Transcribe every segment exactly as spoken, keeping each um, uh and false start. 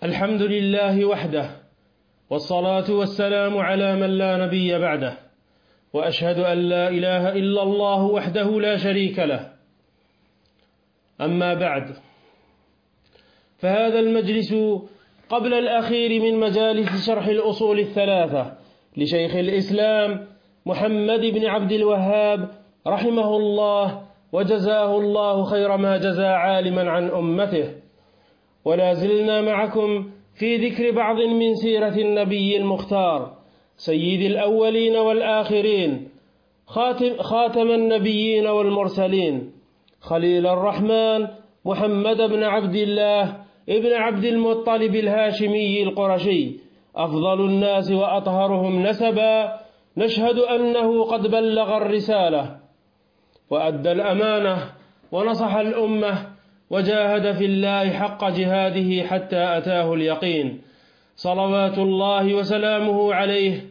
الحمد لله وحده، والصلاة والسلام على من لا نبي بعده، وأشهد أن لا إله إلا الله وحده لا شريك له. أما بعد، فهذا المجلس قبل الأخير من مجالس شرح الأصول الثلاثة لشيخ الإسلام محمد بن عبد الوهاب رحمه الله، وجزاه الله خير ما جزى عالما عن أمته. ولا زلنا معكم في ذكر بعض من سيرة النبي المختار سيد الأولين والآخرين، خاتم, خاتم النبيين والمرسلين، خليل الرحمن محمد بن عبد الله ابن عبد المطلب الهاشمي القرشي، أفضل الناس وأطهرهم نسبا. نشهد أنه قد بلغ الرسالة وأدى الأمانة ونصح الأمة، وجاهد في الله حق جهاده حتى أتاه اليقين، صلوات الله وسلامه عليه.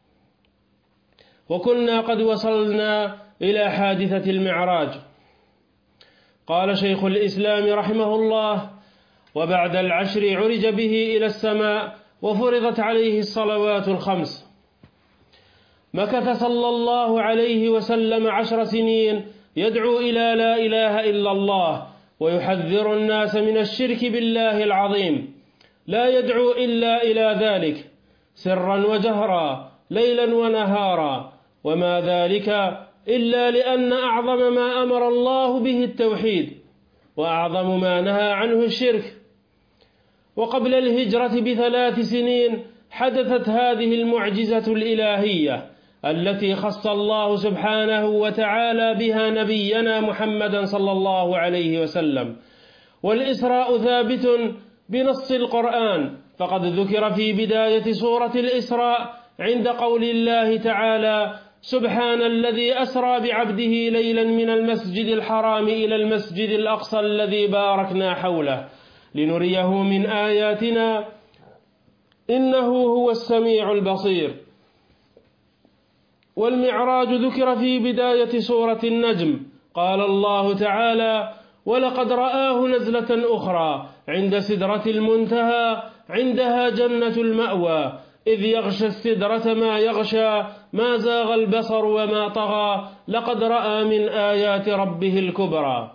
وكنا قد وصلنا إلى حادثة المعراج. قال شيخ الإسلام رحمه الله: وبعد العشر عرج به إلى السماء وفرضت عليه الصلوات الخمس. مكث صلى الله عليه وسلم عشر سنين يدعو إلى لا إله إلا الله، ويحذر الناس من الشرك بالله العظيم، لا يدعو إلا إلى ذلك سرا وجهرا، ليلا ونهارا، وما ذلك إلا لأن أعظم ما أمر الله به التوحيد، وأعظم ما نهى عنه الشرك. وقبل الهجرة بثلاث سنين حدثت هذه المعجزة الإلهية التي خص الله سبحانه وتعالى بها نبينا محمدا صلى الله عليه وسلم. والإسراء ثابت بنص القرآن، فقد ذكر في بداية سورة الإسراء عند قول الله تعالى: سبحان الذي أسرى بعبده ليلا من المسجد الحرام إلى المسجد الأقصى الذي باركنا حوله لنريه من آياتنا إنه هو السميع البصير. والمعراج ذكر في بداية سورة النجم، قال الله تعالى: ولقد رآه نزلة أخرى عند سدرة المنتهى عندها جنة المأوى إذ يغشى السدرة ما يغشى ما زاغ البصر وما طغى لقد رأى من آيات ربه الكبرى.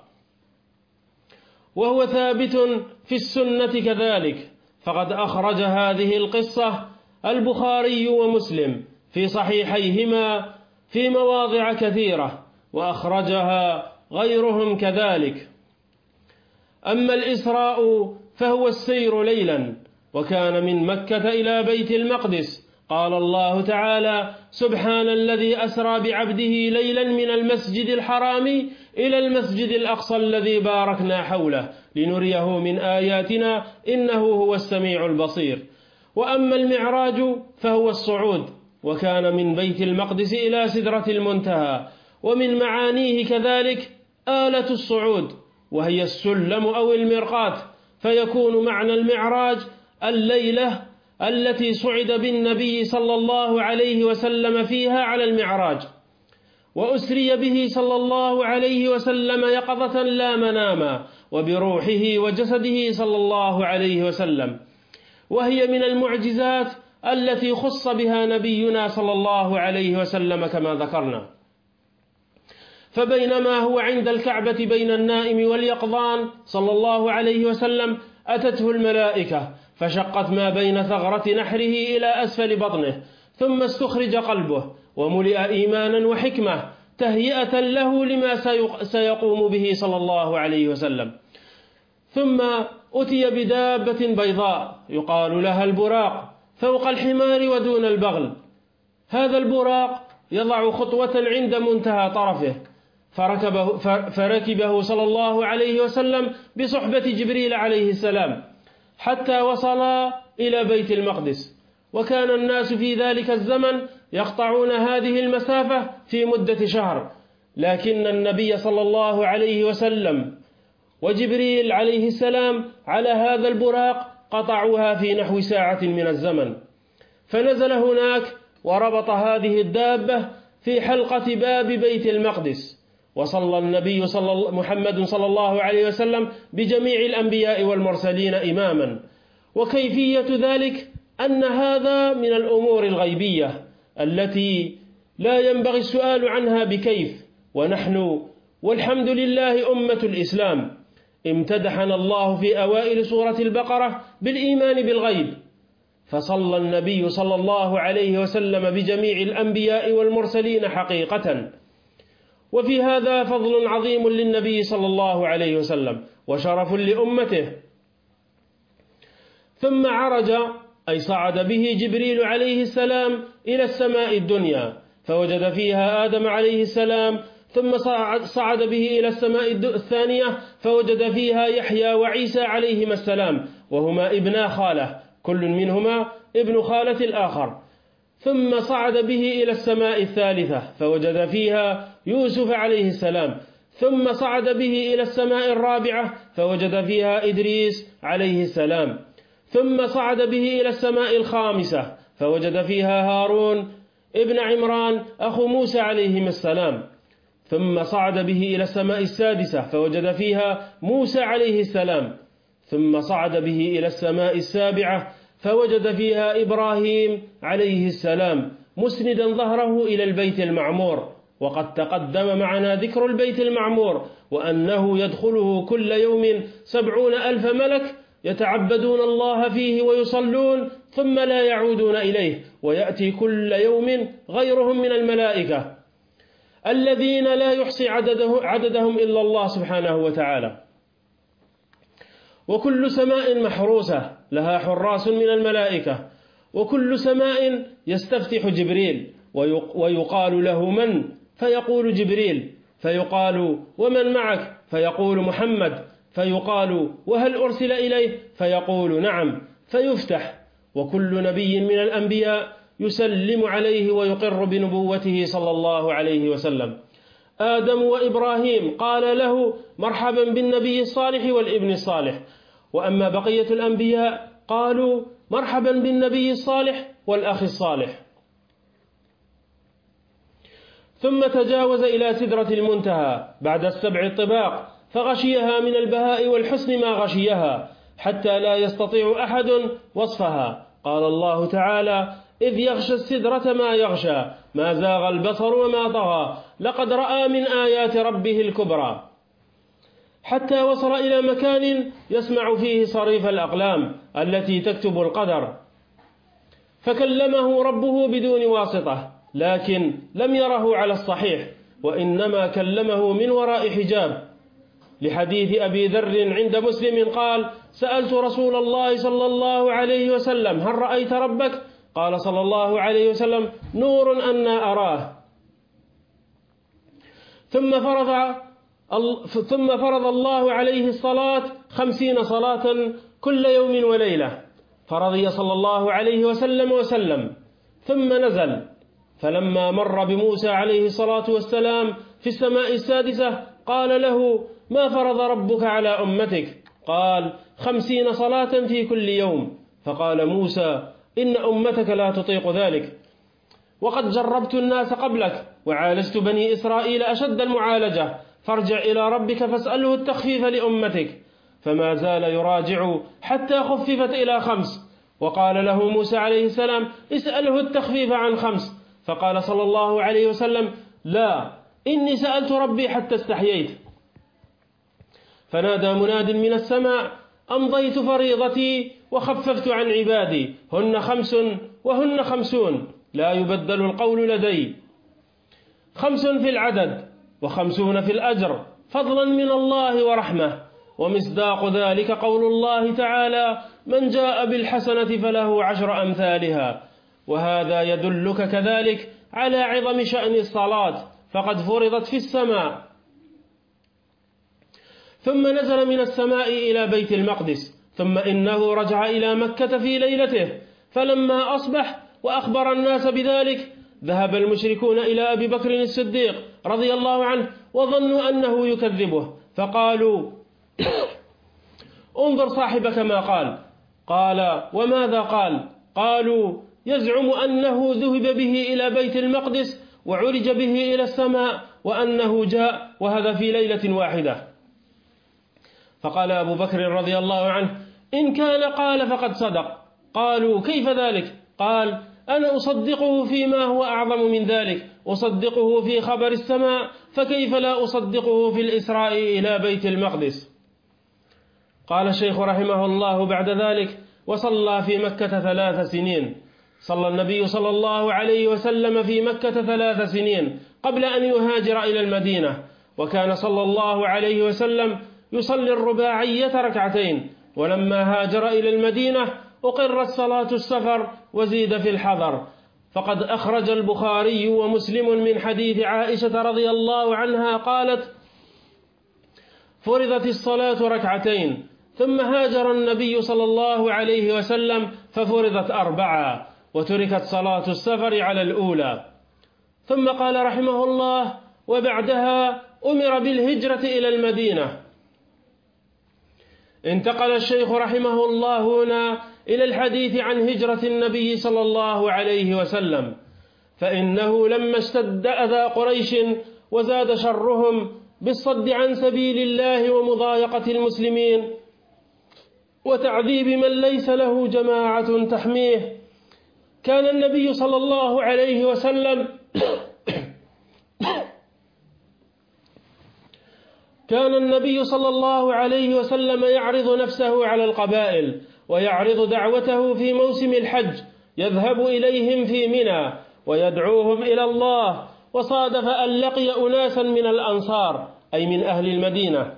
وهو ثابت في السنة كذلك، فقد أخرج هذه القصة البخاري ومسلم في صحيحيهما في مواضع كثيرة، وأخرجها غيرهم كذلك. أما الإسراء فهو السير ليلا، وكان من مكة إلى بيت المقدس. قال الله تعالى: سبحان الذي أسرى بعبده ليلا من المسجد الحرام إلى المسجد الأقصى الذي باركنا حوله لنريه من آياتنا إنه هو السميع البصير. وأما المعراج فهو الصعود، وكان من بيت المقدس إلى سدرة المنتهى. ومن معانيه كذلك آلة الصعود، وهي السلم أو المرقاة، فيكون معنى المعراج الليلة التي صعد بالنبي صلى الله عليه وسلم فيها على المعراج، وأسري به صلى الله عليه وسلم يقظة لا مناما، وبروحه وجسده صلى الله عليه وسلم. وهي من المعجزات التي خص بها نبينا صلى الله عليه وسلم كما ذكرنا. فبينما هو عند الكعبة بين النائم واليقظان صلى الله عليه وسلم أتته الملائكة فشقت ما بين ثغرة نحره إلى أسفل بطنه، ثم استخرج قلبه وملئ إيمانا وحكمة تهيئة له لما سيقوم به صلى الله عليه وسلم. ثم أتي بدابة بيضاء يقال لها البراق فوق الحمار ودون البغل. هذا البراق يضع خطوة عند منتهى طرفه، فركبه, فركبه صلى الله عليه وسلم بصحبة جبريل عليه السلام حتى وصلا إلى بيت المقدس. وكان الناس في ذلك الزمن يقطعون هذه المسافة في مدة شهر، لكن النبي صلى الله عليه وسلم وجبريل عليه السلام على هذا البراق قطعوها في نحو ساعة من الزمن. فنزل هناك وربط هذه الدابة في حلقة باب بيت المقدس، وصلى النبي صلى محمد صلى الله عليه وسلم بجميع الأنبياء والمرسلين إماما، وكيفية ذلك أن هذا من الأمور الغيبية التي لا ينبغي السؤال عنها بكيف، ونحن والحمد لله أمة الإسلام امتدحنا الله في أوائل سورة البقرة بالإيمان بالغيب، فصلى النبي صلى الله عليه وسلم بجميع الأنبياء والمرسلين حقيقة، وفي هذا فضل عظيم للنبي صلى الله عليه وسلم وشرف لأمته. ثم عرج أي صعد به جبريل عليه السلام إلى السماء الدنيا فوجد فيها آدم عليه السلام، ثم صعد به إلى السماء الثانية فوجد فيها يحيى وعيسى عليهما السلام وهما ابنا خالة، كل منهما ابن خالة الآخر. ثم صعد به إلى السماء الثالثة فوجد فيها يوسف عليه السلام، ثم صعد به إلى السماء الرابعة فوجد فيها إدريس عليه السلام، ثم صعد به إلى السماء الخامسة فوجد فيها هارون ابن عمران أخو موسى عليهما السلام، ثم صعد به إلى السماء السادسة فوجد فيها موسى عليه السلام، ثم صعد به إلى السماء السابعة فوجد فيها إبراهيم عليه السلام مسندا ظهره إلى البيت المعمور. وقد تقدم معنا ذكر البيت المعمور وأنه يدخله كل يوم سبعون ألف ملك يتعبدون الله فيه ويصلون ثم لا يعودون إليه، ويأتي كل يوم غيرهم من الملائكة الذين لا يحصي عدده عددهم إلا الله سبحانه وتعالى. وكل سماء محروسة لها حراس من الملائكة، وكل سماء يستفتح جبريل ويقال له من؟ فيقول جبريل، فيقال ومن معك؟ فيقول محمد، فيقال وهل أرسل إليه؟ فيقول نعم، فيفتح، وكل نبي من الأنبياء يسلم عليه ويقر بنبوته صلى الله عليه وسلم. آدم وإبراهيم قال له مرحبا بالنبي الصالح والابن الصالح، وأما بقية الأنبياء قالوا مرحبا بالنبي الصالح والأخ الصالح. ثم تجاوز إلى سدرة المنتهى بعد السبع الطباق فغشيها من البهاء والحسن ما غشيها حتى لا يستطيع أحد وصفها. قال الله تعالى إذ يغشى السدرة ما يغشى ما زاغ البصر وما طغى لقد رأى من آيات ربه الكبرى، حتى وصل إلى مكان يسمع فيه صريف الأقلام التي تكتب القدر، فكلمه ربه بدون واسطة، لكن لم يره على الصحيح وإنما كلمه من وراء حجاب، لحديث أبي ذر عند مسلم قال سألت رسول الله صلى الله عليه وسلم هل رأيت ربك؟ قال صلى الله عليه وسلم نور أنا أراه. ثم فرض ثم فرض الله عليه الصلاة خمسين صلاة كل يوم وليلة، فرضي صلى الله عليه وسلم وسلم، ثم نزل، فلما مر بموسى عليه الصلاة والسلام في السماء السادسة قال له ما فرض ربك على أمتك؟ قال خمسين صلاة في كل يوم. فقال موسى إن أمتك لا تطيق ذلك، وقد جربت الناس قبلك وعالجت بني إسرائيل أشد المعالجة، فارجع إلى ربك فاسأله التخفيف لأمتك. فما زال يراجع حتى خففت إلى خمس، وقال له موسى عليه السلام اسأله التخفيف عن خمس، فقال صلى الله عليه وسلم لا إني سألت ربي حتى استحييت. فنادى مناد من السماء أمضيت فريضتي وخففت عن عبادي، هن خمس وهن خمسون لا يبدل القول لدي، خمس في العدد وخمسون في الأجر فضلا من الله ورحمة، ومصداق ذلك قول الله تعالى من جاء بالحسنة فله عشر أمثالها. وهذا يدلك كذلك على عظم شأن الصلاة فقد فرضت في السماء. ثم نزل من السماء إلى بيت المقدس، ثم إنه رجع إلى مكة في ليلته، فلما أصبح وأخبر الناس بذلك ذهب المشركون إلى أبي بكر الصديق رضي الله عنه وظنوا أنه يكذبه، فقالوا انظر صاحبك ما قال. قال وماذا قال؟ قالوا يزعم أنه ذهب به إلى بيت المقدس وعرج به إلى السماء وأنه جاء وهذا في ليلة واحدة. فقال أبو بكر رضي الله عنه إن كان قال فقد صدق. قالوا كيف ذلك؟ قال أنا أصدقه فيما هو أعظم من ذلك، أصدقه في خبر السماء، فكيف لا أصدقه في الإسراء إلى بيت المقدس؟ قال الشيخ رحمه الله بعد ذلك: وصلى في مكة ثلاث سنين. صلى النبي صلى الله عليه وسلم في مكة ثلاث سنين قبل أن يهاجر إلى المدينة، وكان صلى الله عليه وسلم يصلي الرباعية ركعتين، ولما هاجر إلى المدينة أقرت صلاة السفر وزيد في الحضر. فقد أخرج البخاري ومسلم من حديث عائشة رضي الله عنها قالت: فرضت الصلاة ركعتين، ثم هاجر النبي صلى الله عليه وسلم ففرضت أربعة، وتركت صلاة السفر على الأولى. ثم قال رحمه الله: وبعدها أمر بالهجرة إلى المدينة. انتقل الشيخ رحمه الله هنا إلى الحديث عن هجرة النبي صلى الله عليه وسلم، فإنه لما اشتد أذى قريش وزاد شرهم بالصد عن سبيل الله ومضايقة المسلمين وتعذيب من ليس له جماعة تحميه، كان النبي صلى الله عليه وسلم كان النبي صلى الله عليه وسلم يعرض نفسه على القبائل ويعرض دعوته في موسم الحج، يذهب إليهم في منى ويدعوهم إلى الله. وصادف أن لقي أناسا من الأنصار أي من أهل المدينة،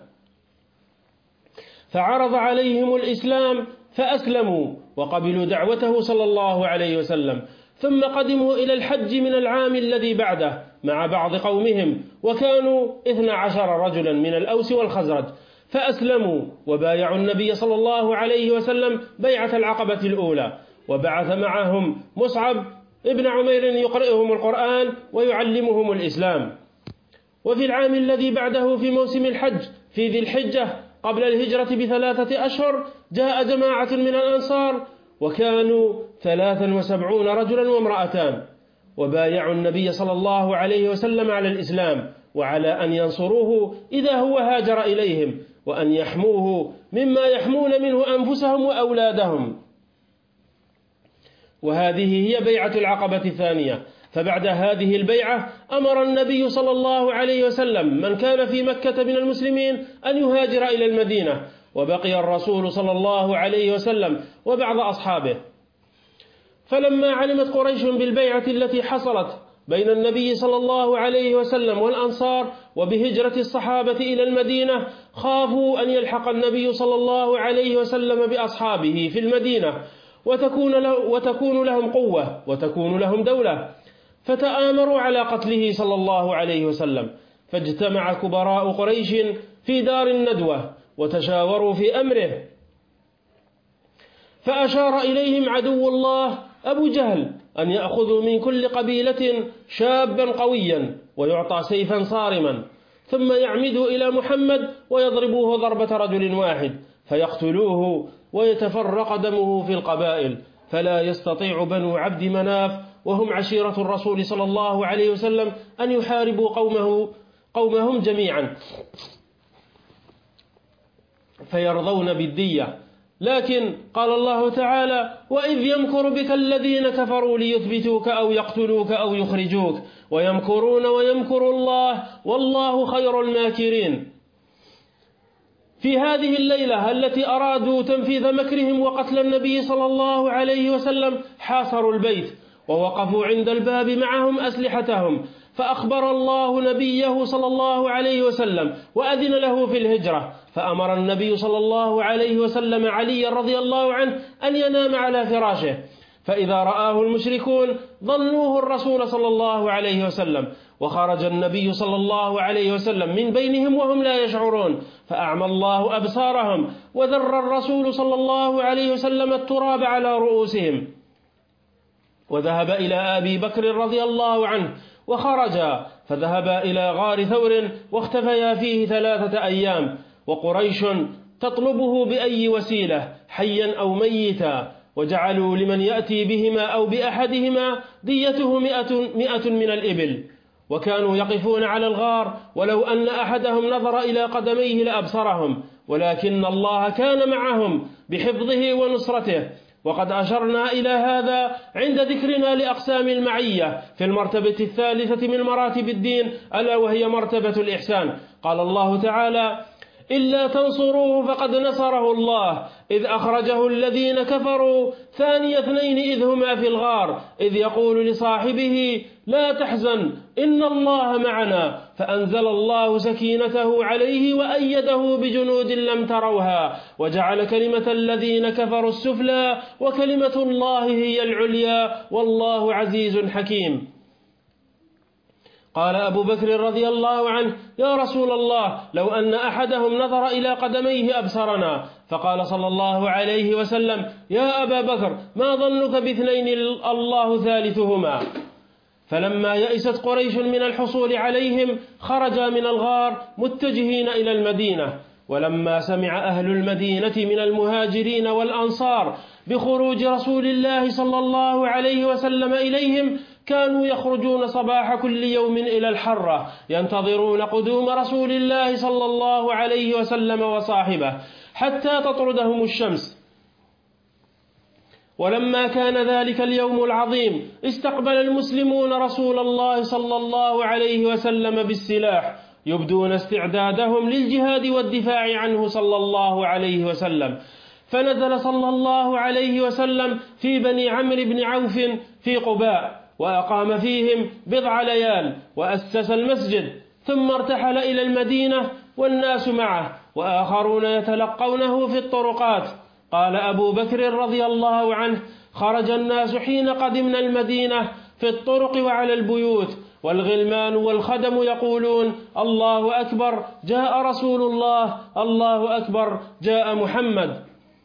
فعرض عليهم الإسلام فأسلموا وقبلوا دعوته صلى الله عليه وسلم، ثم قدموا إلى الحج من العام الذي بعده مع بعض قومهم، وكانوا اثنا عشر رجلا من الأوس والخزرج، فأسلموا وبايعوا النبي صلى الله عليه وسلم بيعة العقبة الأولى، وبعث معهم مصعب ابن عمير يقرئهم القرآن ويعلمهم الإسلام. وفي العام الذي بعده في موسم الحج في ذي الحجة قبل الهجرة بثلاثة أشهر جاء جماعة من الأنصار، وكانوا ثلاثا وسبعون رجلا وامرأتان، وبايعوا النبي صلى الله عليه وسلم على الإسلام وعلى أن ينصروه إذا هو هاجر إليهم، وأن يحموه مما يحمون منه أنفسهم وأولادهم. وهذه هي بيعة العقبة الثانية. فبعد هذه البيعة أمر النبي صلى الله عليه وسلم من كان في مكة من المسلمين أن يهاجر إلى المدينة، وبقي الرسول صلى الله عليه وسلم وبعض أصحابه. فلما علمت قريش بالبيعة التي حصلت بين النبي صلى الله عليه وسلم والأنصار وبهجرة الصحابة إلى المدينة، خافوا أن يلحق النبي صلى الله عليه وسلم بأصحابه في المدينة وتكون, له وتكون لهم قوة وتكون لهم دولة، فتآمروا على قتله صلى الله عليه وسلم. فاجتمع كبراء قريش في دار الندوة وتشاوروا في أمره، فأشار إليهم عدو الله أبو جهل أن يأخذوا من كل قبيلة شابا قويا ويعطى سيفا صارما، ثم يعمدوا إلى محمد ويضربوه ضربة رجل واحد فيقتلوه ويتفرق دمه في القبائل، فلا يستطيع بنو عبد مناف وهم عشيرة الرسول صلى الله عليه وسلم أن يحاربوا قومه قومهم جميعا فيرضون بالدية. لكن قال الله تعالى: وإذ يمكر بك الذين كفروا ليثبتوك أو يقتلوك أو يخرجوك ويمكرون ويمكر الله والله خير الماكرين. في هذه الليلة التي أرادوا تنفيذ مكرهم وقتل النبي صلى الله عليه وسلم حاصروا البيت ووقفوا عند الباب معهم أسلحتهم، فأخبر الله نبيه صلى الله عليه وسلم وأذن له في الهجرة، فأمر النبي صلى الله عليه وسلم علي رضي الله عنه أن ينام على فراشه، فإذا رآه المشركون ظنوه الرسول صلى الله عليه وسلم، وخرج النبي صلى الله عليه وسلم من بينهم وهم لا يشعرون، فأعمى الله أبصارهم وذر الرسول صلى الله عليه وسلم التراب على رؤوسهم، وذهب إلى أبي بكر رضي الله عنه وخرجا فذهبا إلى غار ثور واختفيا فيه ثلاثة أيام، وقريش تطلبه بأي وسيلة حيا أو ميتا، وجعلوا لمن يأتي بهما أو بأحدهما ديته مئة, مئة من الإبل، وكانوا يقفون على الغار ولو أن أحدهم نظر إلى قدميه لأبصرهم، ولكن الله كان معهم بحفظه ونصرته. وقد أشرنا إلى هذا عند ذكرنا لأقسام المعية في المرتبة الثالثة من مراتب الدين، ألا وهي مرتبة الإحسان. قال الله تعالى: إلا تنصروه فقد نصره الله إذ أخرجه الذين كفروا ثاني اثنين إذ هما في الغار إذ يقول لصاحبه لا تحزن إن الله معنا فأنزل الله سكينته عليه وأيده بجنود لم تروها وجعل كلمة الذين كفروا السفلى وكلمة الله هي العليا والله عزيز حكيم. قال أبو بكر رضي الله عنه: يا رسول الله، لو أن أحدهم نظر إلى قدميه أبصرنا. فقال صلى الله عليه وسلم: يا أبا بكر، ما ظنك باثنين الله ثالثهما؟ فلما يئست قريش من الحصول عليهم خرجا من الغار متجهين إلى المدينة. ولما سمع أهل المدينة من المهاجرين والأنصار بخروج رسول الله صلى الله عليه وسلم إليهم كانوا يخرجون صباح كل يوم إلى الحرة ينتظرون قدوم رسول الله صلى الله عليه وسلم وصاحبه حتى تطردهم الشمس. ولما كان ذلك اليوم العظيم استقبل المسلمون رسول الله صلى الله عليه وسلم بالسلاح يبدون استعدادهم للجهاد والدفاع عنه صلى الله عليه وسلم. فنزل صلى الله عليه وسلم في بني عمرو بن عوف في قباء وأقام فيهم بضع ليال وأسس المسجد، ثم ارتحل إلى المدينة والناس معه وآخرون يتلقونه في الطرقات. قال أبو بكر رضي الله عنه: خرج الناس حين قدمنا المدينة في الطرق وعلى البيوت، والغلمان والخدم يقولون: الله أكبر جاء رسول الله، الله أكبر جاء محمد.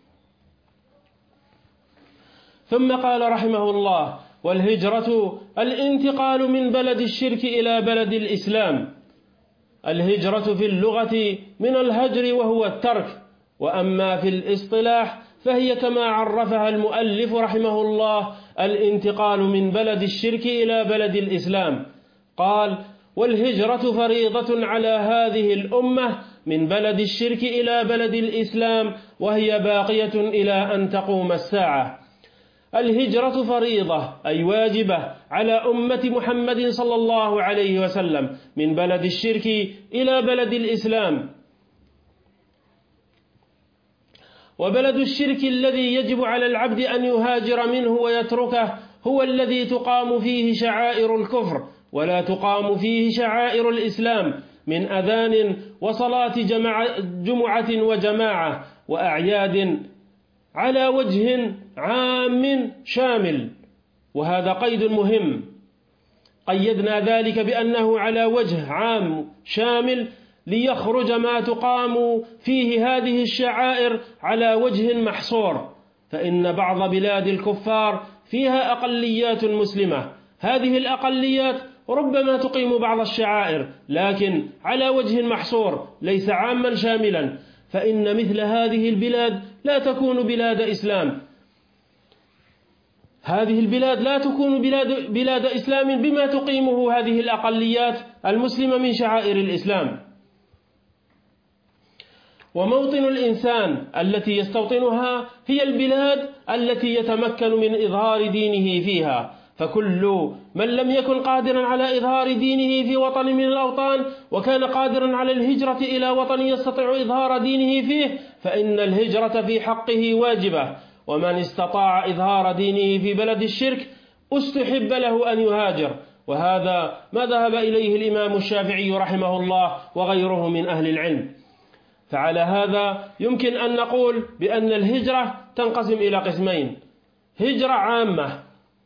ثم قال رحمه الله: والهجرة الانتقال من بلد الشرك إلى بلد الإسلام. الهجرة في اللغة من الهجر وهو الترك، وأما في الاصطلاح فهي كما عرفها المؤلف رحمه الله: الانتقال من بلد الشرك إلى بلد الإسلام. قال: والهجرة فريضة على هذه الأمة من بلد الشرك إلى بلد الإسلام، وهي باقية إلى أن تقوم الساعة. الهجرة فريضة أي واجبة على أمة محمد صلى الله عليه وسلم من بلد الشرك إلى بلد الإسلام. وبلد الشرك الذي يجب على العبد أن يهاجر منه ويتركه هو الذي تقام فيه شعائر الكفر ولا تقام فيه شعائر الإسلام من أذان وصلاة جمعة وجماعة وأعياد على وجه عام شامل. وهذا قيد مهم، قيدنا ذلك بأنه على وجه عام شامل ليخرج ما تقام فيه هذه الشعائر على وجه محصور، فإن بعض بلاد الكفار فيها أقليات مسلمة، هذه الأقليات ربما تقيم بعض الشعائر لكن على وجه محصور ليس عاما شاملا، فإن مثل هذه البلاد لا تكون بلاد إسلام. هذه البلاد لا تكون بلاد, بلاد إسلام بما تقيمه هذه الأقليات المسلمة من شعائر الإسلام. وموطن الإنسان التي يستوطنها هي البلاد التي يتمكن من إظهار دينه فيها، فكل من لم يكن قادرا على إظهار دينه في وطن من الأوطان وكان قادرا على الهجرة إلى وطن يستطيع إظهار دينه فيه فإن الهجرة في حقه واجبة. ومن استطاع إظهار دينه في بلد الشرك استحب له أن يهاجر، وهذا ما ذهب إليه الإمام الشافعي رحمه الله وغيره من أهل العلم. فعلى هذا يمكن أن نقول بأن الهجرة تنقسم إلى قسمين: هجرة عامة،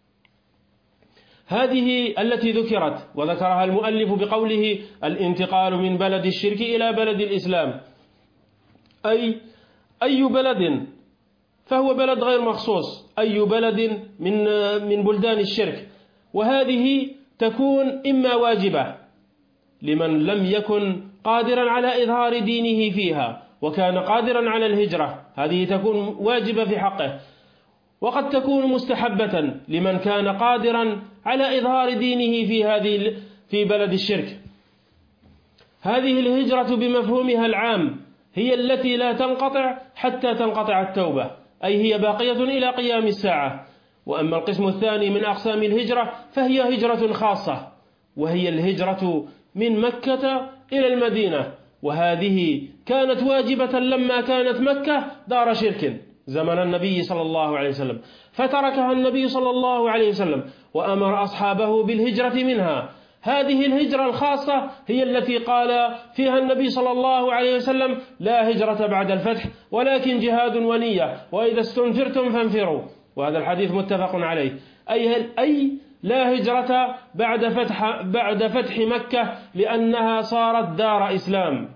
هذه التي ذكرت وذكرها المؤلف بقوله الانتقال من بلد الشرك إلى بلد الإسلام، أي أي بلد، فهو بلد غير مخصوص، أي بلد من من بلدان الشرك، وهذه تكون إما واجبة لمن لم يكن قادرا على إظهار دينه فيها وكان قادرا على الهجرة، هذه تكون واجبة في حقه، وقد تكون مستحبة لمن كان قادرا على إظهار دينه في هذه في بلد الشرك. هذه الهجرة بمفهومها العام هي التي لا تنقطع حتى تنقطع التوبة، أي هي باقية إلى قيام الساعة. وأما القسم الثاني من أقسام الهجرة فهي هجرة خاصة، وهي الهجرة من مكة إلى المدينة، وهذه كانت واجبة لما كانت مكة دار شرك زمن النبي صلى الله عليه وسلم، فتركها النبي صلى الله عليه وسلم وأمر أصحابه بالهجرة منها. هذه الهجرة الخاصة هي التي قال فيها النبي صلى الله عليه وسلم: لا هجرة بعد الفتح ولكن جهاد ونية، وإذا استنفرتم فانفروا. وهذا الحديث متفق عليه، أي, أي لا هجرة بعد فتح, بعد فتح مكة لأنها صارت دار إسلام.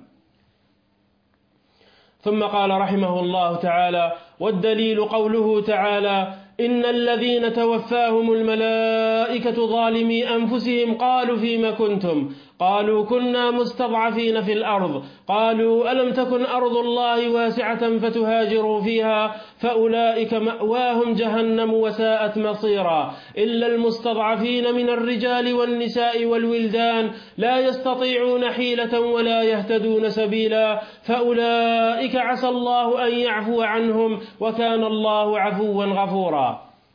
ثم قال رحمه الله تعالى: والدليل قوله تعالى: إن الذين توفاهم الملائكة ظالمي أنفسهم قالوا فيما كنتم؟ قالوا كنا مستضعفين في الأرض. قالوا ألم تكن أرض الله واسعة فتهاجروا فيها فأولئك مأواهم جهنم وساءت مصيرا إلا المستضعفين من الرجال والنساء والولدان لا يستطيعون حيلة ولا يهتدون سبيلا فأولئك عسى الله أن يعفو عنهم وكان الله عفوا غفورا.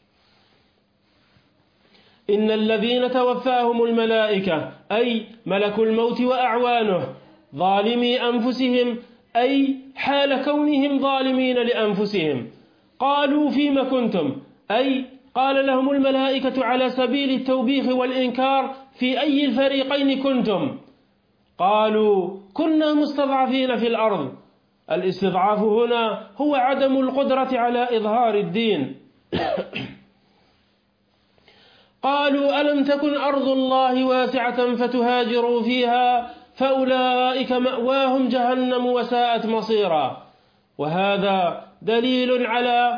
إن الذين توفاهم الملائكة أي ملك الموت وأعوانه ظالمي أنفسهم أي حال كونهم ظالمين لأنفسهم. قالوا فيما كنتم أي قال لهم الملائكة على سبيل التوبيخ والإنكار: في أي الفريقين كنتم؟ قالوا كنا مستضعفين في الأرض. الاستضعاف هنا هو عدم القدرة على إظهار الدين. قالوا ألم تكن أرض الله واسعة فتهاجروا فيها فأولئك مأواهم جهنم وساءت مصيرا. وهذا دليل على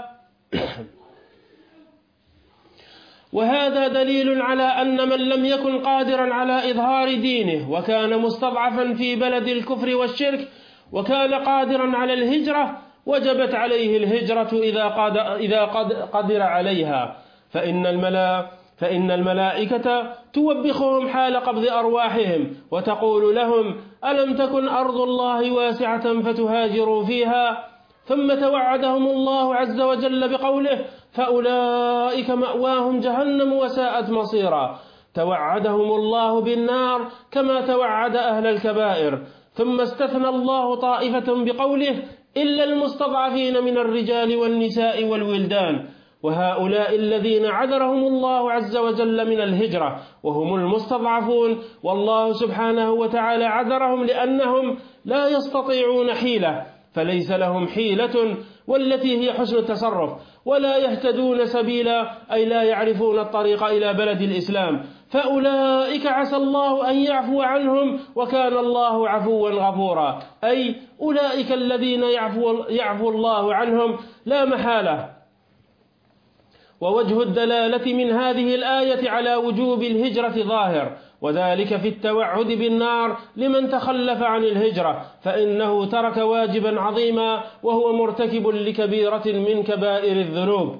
وهذا دليل على أن من لم يكن قادرا على إظهار دينه وكان مستضعفا في بلد الكفر والشرك وكان قادرا على الهجرة وجبت عليه الهجرة إذا قدر عليها، فإن الملائكة فإن الملائكة توبخهم حال قبض أرواحهم وتقول لهم: ألم تكن أرض الله واسعة فتهاجروا فيها؟ ثم توعدهم الله عز وجل بقوله: فأولئك مأواهم جهنم وساءت مصيرا. توعدهم الله بالنار كما توعد أهل الكبائر. ثم استثنى الله طائفة بقوله: إلا المستضعفين من الرجال والنساء والولدان، وهؤلاء الذين عذرهم الله عز وجل من الهجرة وهم المستضعفون، والله سبحانه وتعالى عذرهم لأنهم لا يستطيعون حيلة، فليس لهم حيلة والتي هي حسن التصرف، ولا يهتدون سبيلا أي لا يعرفون الطريق إلى بلد الإسلام، فأولئك عسى الله أن يعفو عنهم وكان الله عفوا غفورا. أي أولئك الذين يعفو, يعفو الله عنهم لا محالة. ووجه الدلالة من هذه الآية على وجوب الهجرة ظاهر، وذلك في التوعد بالنار لمن تخلف عن الهجرة، فإنه ترك واجبا عظيما وهو مرتكب لكبيرة من كبائر الذنوب.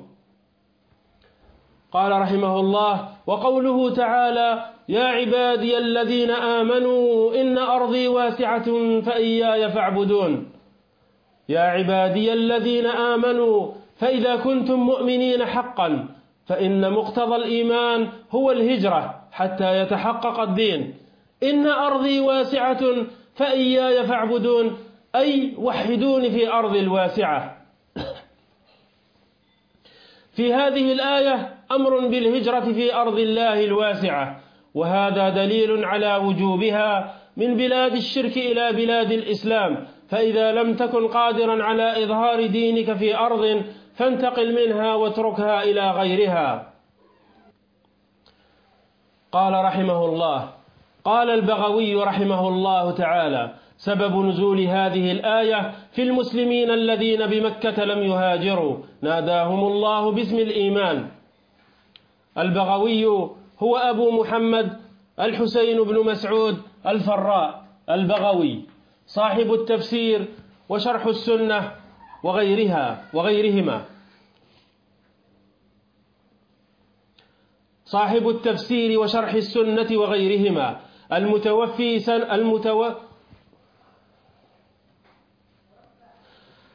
قال رحمه الله: وقوله تعالى: يا عبادي الذين آمنوا إن أرضي واسعة فإياي فاعبدون. يا عبادي الذين آمنوا، فإذا كنتم مؤمنين حقا فإن مقتضى الإيمان هو الهجرة حتى يتحقق الدين. إن أرضي واسعة فإياي فاعبدون، أي وحدون في أرض الواسعة. في هذه الآية أمر بالهجرة في أرض الله الواسعة، وهذا دليل على وجوبها من بلاد الشرك إلى بلاد الإسلام، فإذا لم تكن قادرا على إظهار دينك في أرض فانتقل منها واتركها إلى غيرها. قال رحمه الله: قال البغوي رحمه الله تعالى: سبب نزول هذه الآية في المسلمين الذين بمكة لم يهاجروا ناداهم الله باسم الإيمان. البغوي هو أبو محمد الحسين بن مسعود الفراء البغوي، صاحب التفسير وشرح السنة وغيرها وغيرهما صاحب التفسير وشرح السنة وغيرهما المتوفي سنة المتو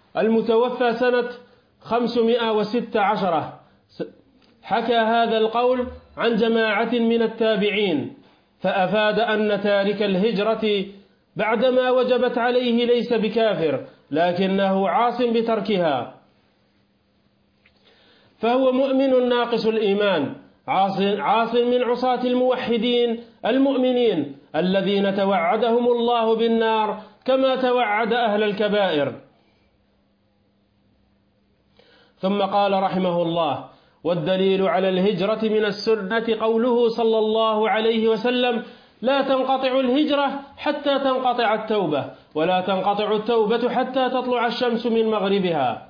المتوفى سنة خمسمائة وستة عشر حكى هذا القول عن جماعة من التابعين، فأفاد أن تارك الهجرة بعدما وجبت عليه ليس بكافر، لكنه عاص بتركها، فهو مؤمن ناقص الإيمان، عاص من عصاة الموحدين المؤمنين الذين توعدهم الله بالنار كما توعد أهل الكبائر. ثم قال رحمه الله: والدليل على الهجرة من السنة قوله صلى الله عليه وسلم: لا تنقطع الهجرة حتى تنقطع التوبة، ولا تنقطع التوبة حتى تطلع الشمس من مغربها.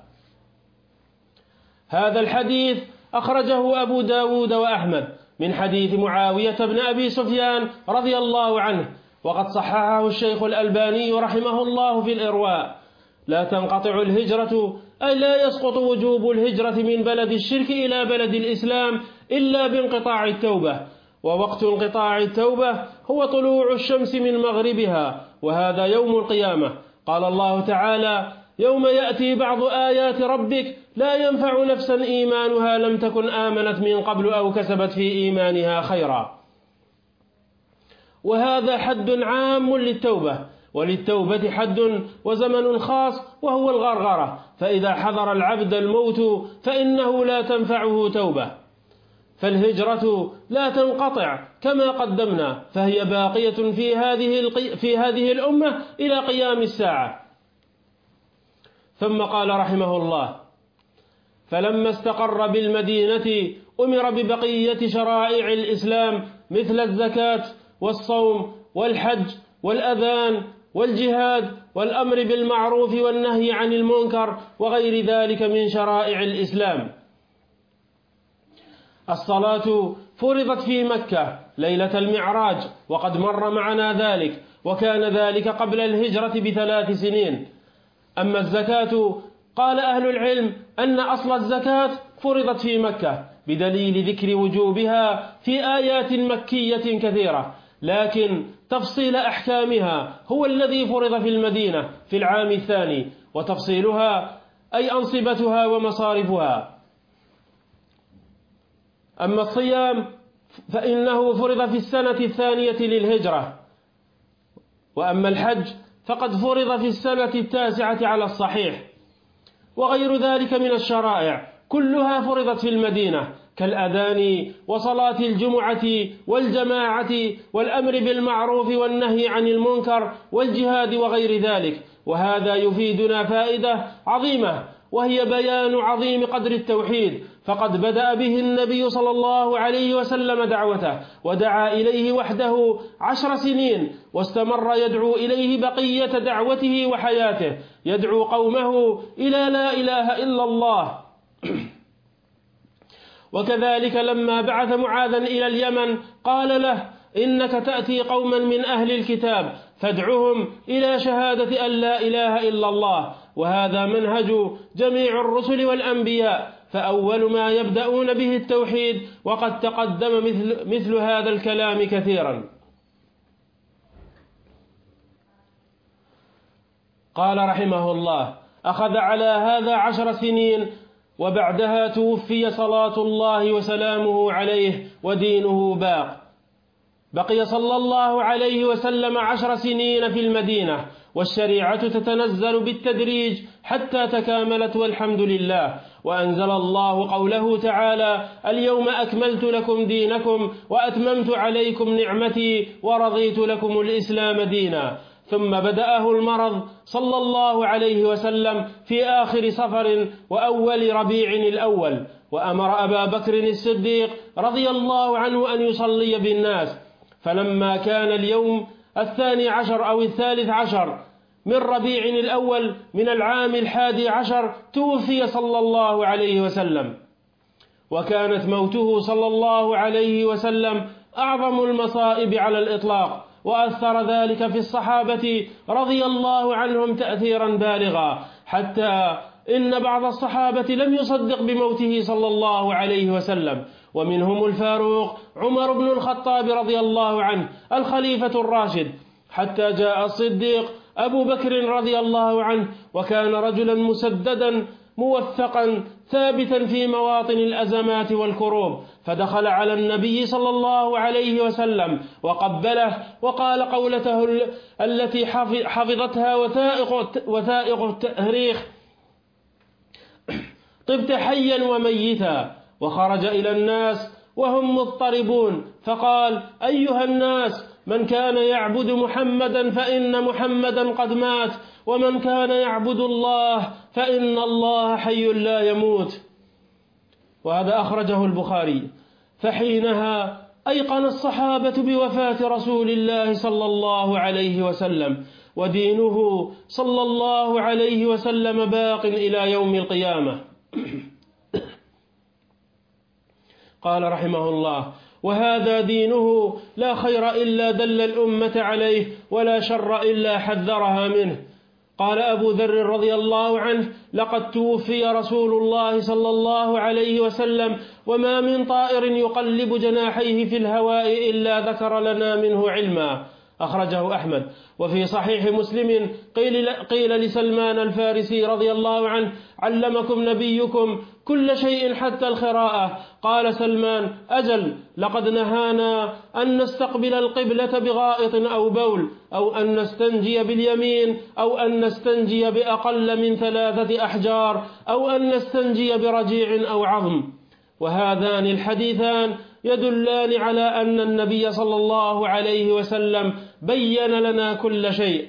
هذا الحديث أخرجه أبو داود وأحمد من حديث معاوية بن أبي سفيان رضي الله عنه، وقد صححه الشيخ الألباني رحمه الله في الإرواء. لا تنقطع الهجرة أي لا يسقط وجوب الهجرة من بلد الشرك إلى بلد الإسلام إلا بانقطاع التوبة، ووقت انقطاع التوبة هو طلوع الشمس من مغربها، وهذا يوم القيامة. قال الله تعالى: يوم يأتي بعض آيات ربك لا ينفع نفسا إيمانها لم تكن آمنت من قبل أو كسبت في إيمانها خيرا. وهذا حد عام للتوبة، وللتوبة حد وزمن خاص وهو الغرغرة، فإذا حضر العبد الموت فإنه لا تنفعه توبة. فالهجرة لا تنقطع كما قدمنا، فهي باقية في هذه في هذه الأمة إلى قيام الساعة. ثم قال رحمه الله: فلما استقر بالمدينة أمر ببقية شرائع الإسلام مثل الزكاة والصوم والحج والأذان والجهاد والأمر بالمعروف والنهي عن المنكر وغير ذلك من شرائع الإسلام. الصلاة فرضت في مكة ليلة المعراج، وقد مر معنا ذلك، وكان ذلك قبل الهجرة بثلاث سنين. أما الزكاة قال أهل العلم أن أصل الزكاة فرضت في مكة بدليل ذكر وجوبها في آيات مكية كثيرة، لكن تفصيل أحكامها هو الذي فرض في المدينة في العام الثاني، وتفصيلها أي أنصبتها ومصارفها. أما الصيام فإنه فرض في السنة الثانية للهجرة، وأما الحج فقد فرض في السنة التاسعة على الصحيح. وغير ذلك من الشرائع كلها فرضت في المدينة، كالأذان وصلاة الجمعة والجماعة والأمر بالمعروف والنهي عن المنكر والجهاد وغير ذلك. وهذا يفيدنا فائدة عظيمة، وهي بيان عظيم قدر التوحيد، فقد بدأ به النبي صلى الله عليه وسلم دعوته، ودعا إليه وحده عشر سنين، واستمر يدعو إليه بقية دعوته وحياته، يدعو قومه إلى لا إله إلا الله. وكذلك لما بعث معاذا إلى اليمن قال له: إنك تأتي قوما من أهل الكتاب فادعهم إلى شهادة أن لا إله إلا الله. وهذا منهج جميع الرسل والأنبياء، فأول ما يبدأون به التوحيد، وقد تقدم مثل, مثل هذا الكلام كثيرا. قال رحمه الله: أخذ على هذا عشر سنين، وبعدها توفي صلاة الله وسلامه عليه ودينه باق. بقي صلى الله عليه وسلم عشر سنين في المدينة، والشريعة تتنزل بالتدريج حتى تكاملت، والحمد لله. وأنزل الله قوله تعالى: اليوم أكملت لكم دينكم وأتممت عليكم نعمتي ورضيت لكم الإسلام دينا. ثم بدأه المرض صلى الله عليه وسلم في آخر صفر وأول ربيع الأول، وأمر أبا بكر الصديق رضي الله عنه أن يصلي بالناس. فلما كان اليوم الثاني عشر أو الثالث عشر من ربيع الأول من العام الحادي عشر توفي صلى الله عليه وسلم. وكانت موته صلى الله عليه وسلم أعظم المصائب على الإطلاق، وأثر ذلك في الصحابة رضي الله عنهم تأثيرا بالغا، حتى إن بعض الصحابة لم يصدق بموته صلى الله عليه وسلم، ومنهم الفاروق عمر بن الخطاب رضي الله عنه الخليفة الراشد، حتى جاء الصديق أبو بكر رضي الله عنه، وكان رجلا مسددا موثقا ثابتا في مواطن الأزمات والكروب، فدخل على النبي صلى الله عليه وسلم وقبله وقال قولته التي حفظتها وثائق التاريخ: طبت حيا وميتا. وخرج إلى الناس وهم مضطربون فقال: أيها الناس، من كان يعبد محمدا فإن محمدا قد مات، ومن كان يعبد الله فإن الله حي لا يموت. وهذا أخرجه البخاري. فحينها أيقن الصحابة بوفاة رسول الله صلى الله عليه وسلم، ودينه صلى الله عليه وسلم باق إلى يوم القيامة. قال رحمه الله: وهذا دينه لا خير إلا دل الأمة عليه، ولا شر إلا حذرها منه. قال أبو ذر رضي الله عنه: لقد توفي رسول الله صلى الله عليه وسلم، وما من طائر يقلب جناحيه في الهواء إلا ذكر لنا منه علما. أخرجه أحمد. وفي صحيح مسلم قيل, قيل لسلمان الفارسي رضي الله عنه: علمكم نبيكم كل شيء حتى الخراءة؟ قال سلمان: أجل، لقد نهانا أن نستقبل القبلة بغائط أو بول، أو أن نستنجي باليمين، أو أن نستنجي بأقل من ثلاثة أحجار، أو أن نستنجي برجيع أو عظم. وهذان الحديثان يدلان على أن النبي صلى الله عليه وسلم بين لنا كل شيء.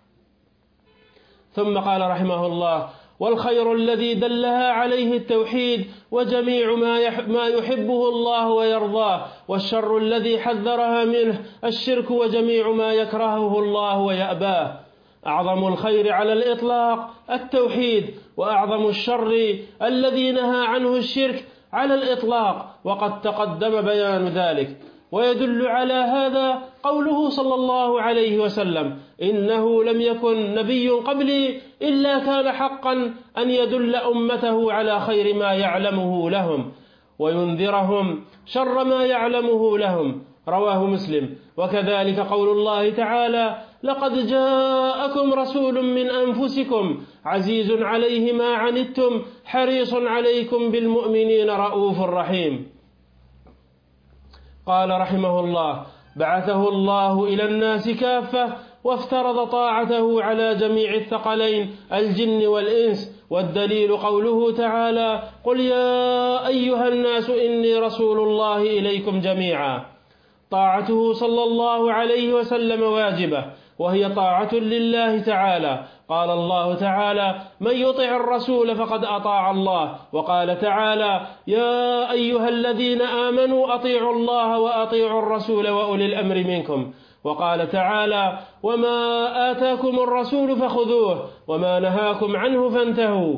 ثم قال رحمه الله: والخير الذي دلها عليه التوحيد وجميع ما يحبه الله ويرضاه، والشر الذي حذرها منه الشرك وجميع ما يكرهه الله ويأباه. أعظم الخير على الإطلاق التوحيد، وأعظم الشر الذي نهى عنه الشرك على الإطلاق، وقد تقدم بيان ذلك. ويدل على هذا قوله صلى الله عليه وسلم: إنه لم يكن نبي قبلي إلا كان حقا أن يدل أمته على خير ما يعلمه لهم، وينذرهم شر ما يعلمه لهم. رواه مسلم. وكذلك قول الله تعالى: لقد جاءكم رسول من أنفسكم عزيز عليه ما عنتم حريص عليكم بالمؤمنين رؤوف رحيم. قال رحمه الله: بعثه الله إلى الناس كافة، وافترض طاعته على جميع الثقلين الجن والإنس. والدليل قوله تعالى: قل يا أيها الناس إني رسول الله إليكم جميعا. طاعته صلى الله عليه وسلم واجبة، وهي طاعة لله تعالى. قال الله تعالى: من يطع الرسول فقد أطاع الله. وقال تعالى: يا أيها الذين آمنوا أطيعوا الله وأطيعوا الرسول وأولي الأمر منكم. وقال تعالى: وما آتاكم الرسول فخذوه وما نهاكم عنه فانتهوا.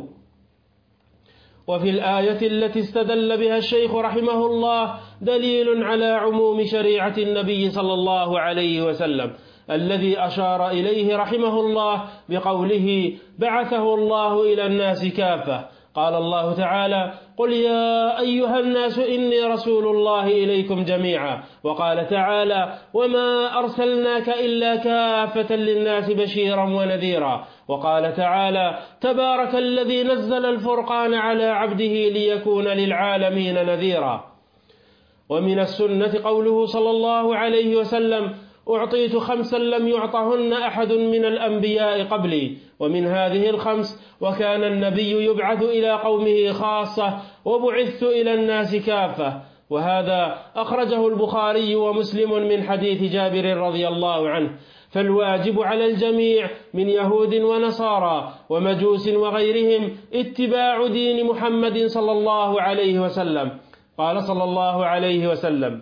وفي الآية التي استدل بها الشيخ رحمه الله دليل على عموم شريعة النبي صلى الله عليه وسلم، الذي أشار إليه رحمه الله بقوله: بعثه الله إلى الناس كافة. قال الله تعالى: قل يا أيها الناس إني رسول الله إليكم جميعا. وقال تعالى: وما أرسلناك إلا كافة للناس بشيرا ونذيرا. وقال تعالى: تبارك الذي نزل الفرقان على عبده ليكون للعالمين نذيرا. ومن السنة قوله صلى الله عليه وسلم: أعطيت خمسا لم يعطهن أحد من الأنبياء قبلي. ومن هذه الخمس: وكان النبي يبعث إلى قومه خاصة، وبعثت إلى الناس كافة. وهذا أخرجه البخاري ومسلم من حديث جابر رضي الله عنه. فالواجب على الجميع من يهود ونصارى ومجوس وغيرهم اتباع دين محمد صلى الله عليه وسلم. قال صلى الله عليه وسلم: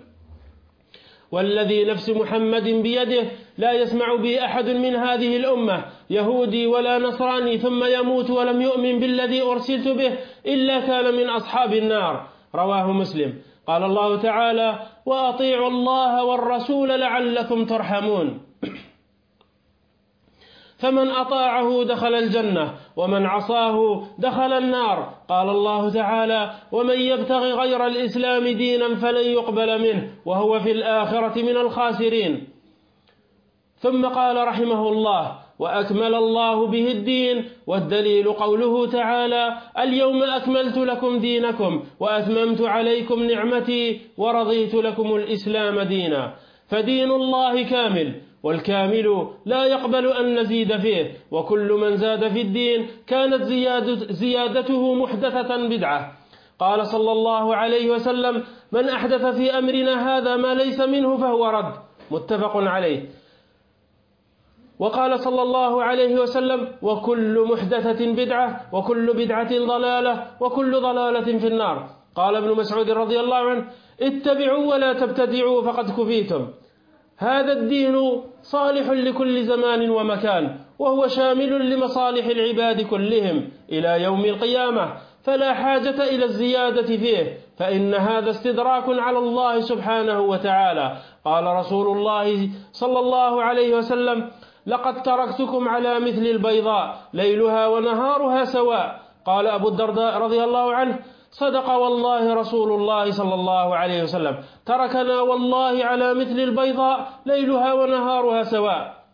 والذي نفس محمد بيده لا يسمع بي أحد من هذه الأمة يهودي ولا نصراني ثم يموت ولم يؤمن بالذي أرسلت به إلا كان من أصحاب النار. رواه مسلم. قال الله تعالى: وأطيعوا الله والرسول لعلكم ترحمون. فمن أطاعه دخل الجنة، ومن عصاه دخل النار. قال الله تعالى: ومن يبتغي غير الإسلام دينا فلن يقبل منه وهو في الآخرة من الخاسرين. ثم قال رحمه الله: وأكمل الله به الدين، والدليل قوله تعالى: اليوم أكملت لكم دينكم وأتممت عليكم نعمتي ورضيت لكم الإسلام دينا. فدين الله كامل، والكامل لا يقبل أن نزيد فيه، وكل من زاد في الدين كانت زيادة زيادته محدثة بدعة. قال صلى الله عليه وسلم: من أحدث في أمرنا هذا ما ليس منه فهو رد، متفق عليه. وقال صلى الله عليه وسلم: وكل محدثة بدعة وكل بدعة ضلالة وكل ضلالة في النار. قال ابن مسعود رضي الله عنه: اتبعوا ولا تبتدعوا فقد كفيتم. هذا الدين صالح لكل زمان ومكان، وهو شامل لمصالح العباد كلهم إلى يوم القيامة، فلا حاجة إلى الزيادة فيه، فإن هذا استدراك على الله سبحانه وتعالى. قال رسول الله صلى الله عليه وسلم: لقد تركتكم على مثل البيضاء ليلها ونهارها سواء. قال أبو الدرداء رضي الله عنه: صدق والله رسول الله صلى الله عليه وسلم، تركنا والله على مثل البيضاء ليلها ونهارها سواء.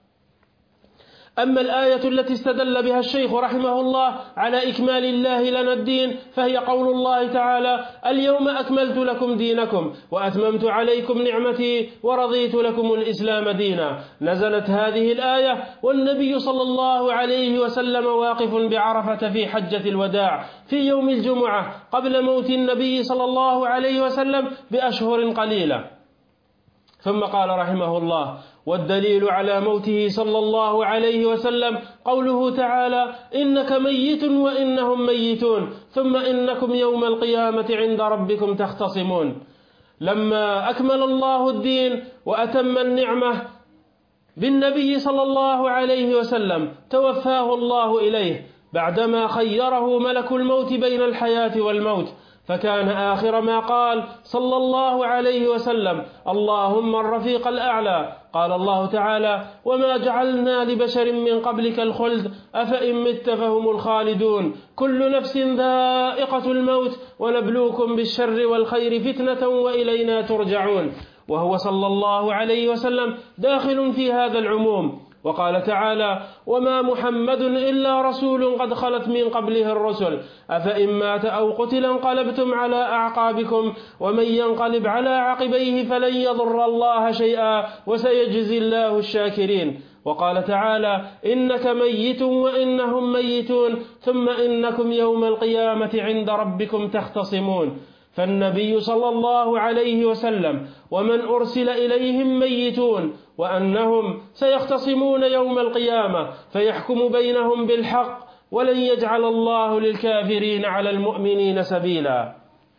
أما الآية التي استدل بها الشيخ رحمه الله على إكمال الله لنا الدين، فهي قول الله تعالى: اليوم أكملت لكم دينكم وأتممت عليكم نعمتي ورضيت لكم الإسلام دينا. نزلت هذه الآية والنبي صلى الله عليه وسلم واقف بعرفة في حجة الوداع في يوم الجمعة قبل موت النبي صلى الله عليه وسلم بأشهر قليلة. ثم قال رحمه الله: والدليل على موته صلى الله عليه وسلم قوله تعالى: إنك ميت وإنهم ميتون ثم إنكم يوم القيامة عند ربكم تختصمون. لما أكمل الله الدين وأتم النعمة بالنبي صلى الله عليه وسلم توفاه الله إليه بعدما خيره ملك الموت بين الحياة والموت، فكان آخر ما قال صلى الله عليه وسلم: اللهم الرفيق الأعلى. قال الله تعالى: وما جعلنا لبشر من قبلك الخلد أفإن مت فهم الخالدون كل نفس ذائقة الموت ونبلوكم بالشر والخير فتنة وإلينا ترجعون. وهو صلى الله عليه وسلم داخل في هذا العموم. وقال تعالى: وما محمد إلا رسول قد خلت من قبله الرسل أفإن مات أو قتل انقلبتم على أعقابكم ومن ينقلب على عقبيه فلن يضر الله شيئا وسيجزي الله الشاكرين. وقال تعالى: إنك ميت وإنهم ميتون ثم إنكم يوم القيامة عند ربكم تختصمون. فالنبي صلى الله عليه وسلم ومن أرسل إليهم ميتون، وأنهم سيختصمون يوم القيامة فيحكم بينهم بالحق، ولن يجعل الله للكافرين على المؤمنين سبيلا.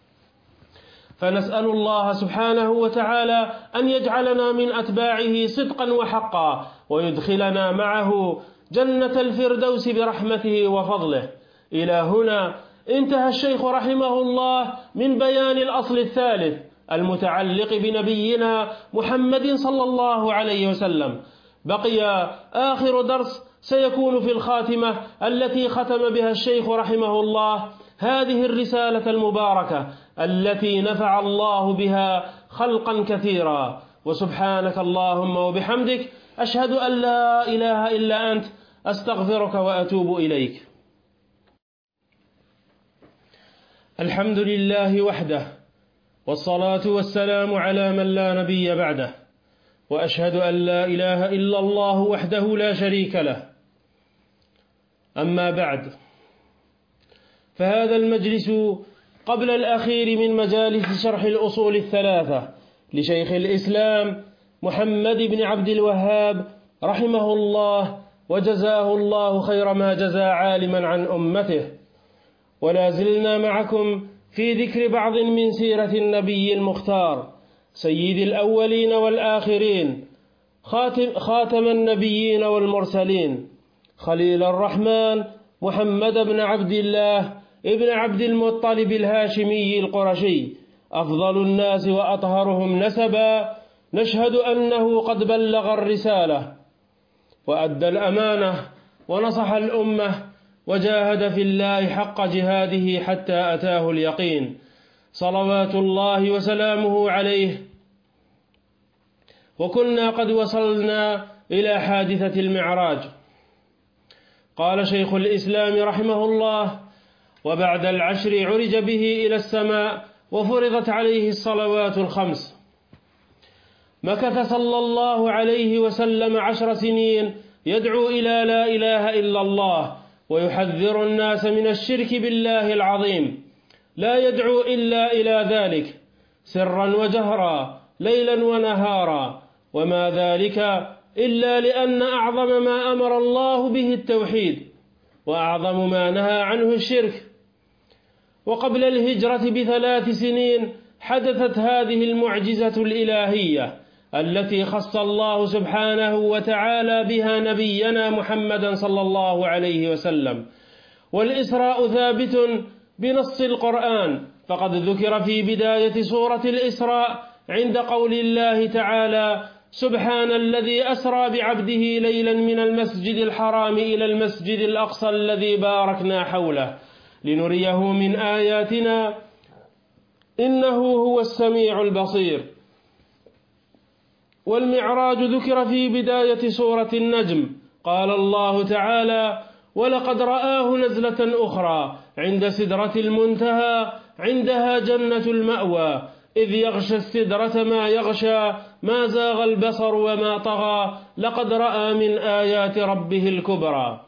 فنسأل الله سبحانه وتعالى أن يجعلنا من أتباعه صدقا وحقا، ويدخلنا معه جنة الفردوس برحمته وفضله. إلى هنا انتهى الشيخ رحمه الله من بيان الأصل الثالث المتعلق بنبينا محمد صلى الله عليه وسلم. بقي آخر درس سيكون في الخاتمة التي ختم بها الشيخ رحمه الله هذه الرسالة المباركة التي نفع الله بها خلقا كثيرا. وسبحانك اللهم وبحمدك أشهد أن لا إله إلا أنت أستغفرك وأتوب إليك. الحمد لله وحده، والصلاة والسلام على من لا نبي بعده، وأشهد أن لا إله إلا الله وحده لا شريك له. أما بعد، فهذا المجلس قبل الأخير من مجالس شرح الأصول الثلاثة لشيخ الإسلام محمد بن عبد الوهاب رحمه الله، وجزاه الله خير ما جزى عالما عن أمته. ولا زلنا معكم في ذكر بعض من سيرة النبي المختار سيد الأولين والآخرين، خاتم, خاتم النبيين والمرسلين، خليل الرحمن محمد بن عبد الله ابن عبد المطلب الهاشمي القرشي، أفضل الناس وأطهرهم نسبا. نشهد أنه قد بلغ الرسالة وأدى الأمانة ونصح الأمة وجاهد في الله حق جهاده حتى أتاه اليقين، صلوات الله وسلامه عليه. وكنا قد وصلنا إلى حادثة المعراج، قال شيخ الإسلام رحمه الله: وبعد العشر عرج به إلى السماء وفرضت عليه الصلوات الخمس. مكث صلى الله عليه وسلم عشر سنين يدعو إلى لا إله إلا الله ويحذر الناس من الشرك بالله العظيم، لا يدعو إلا إلى ذلك سرا وجهرا ليلا ونهارا، وما ذلك إلا لأن أعظم ما أمر الله به التوحيد، وأعظم ما نهى عنه الشرك. وقبل الهجرة بثلاث سنين حدثت هذه المعجزة الإلهية التي خص الله سبحانه وتعالى بها نبينا محمدا صلى الله عليه وسلم. والإسراء ثابت بنص القرآن، فقد ذكر في بداية سورة الإسراء عند قول الله تعالى: سبحان الذي أسرى بعبده ليلا من المسجد الحرام إلى المسجد الأقصى الذي باركنا حوله لنريه من آياتنا إنه هو السميع البصير. والمعراج ذكر في بداية سورة النجم، قال الله تعالى: ولقد رآه نزلة أخرى عند سدرة المنتهى عندها جنة المأوى إذ يغشى السدرة ما يغشى ما زاغ البصر وما طغى لقد رأى من آيات ربه الكبرى.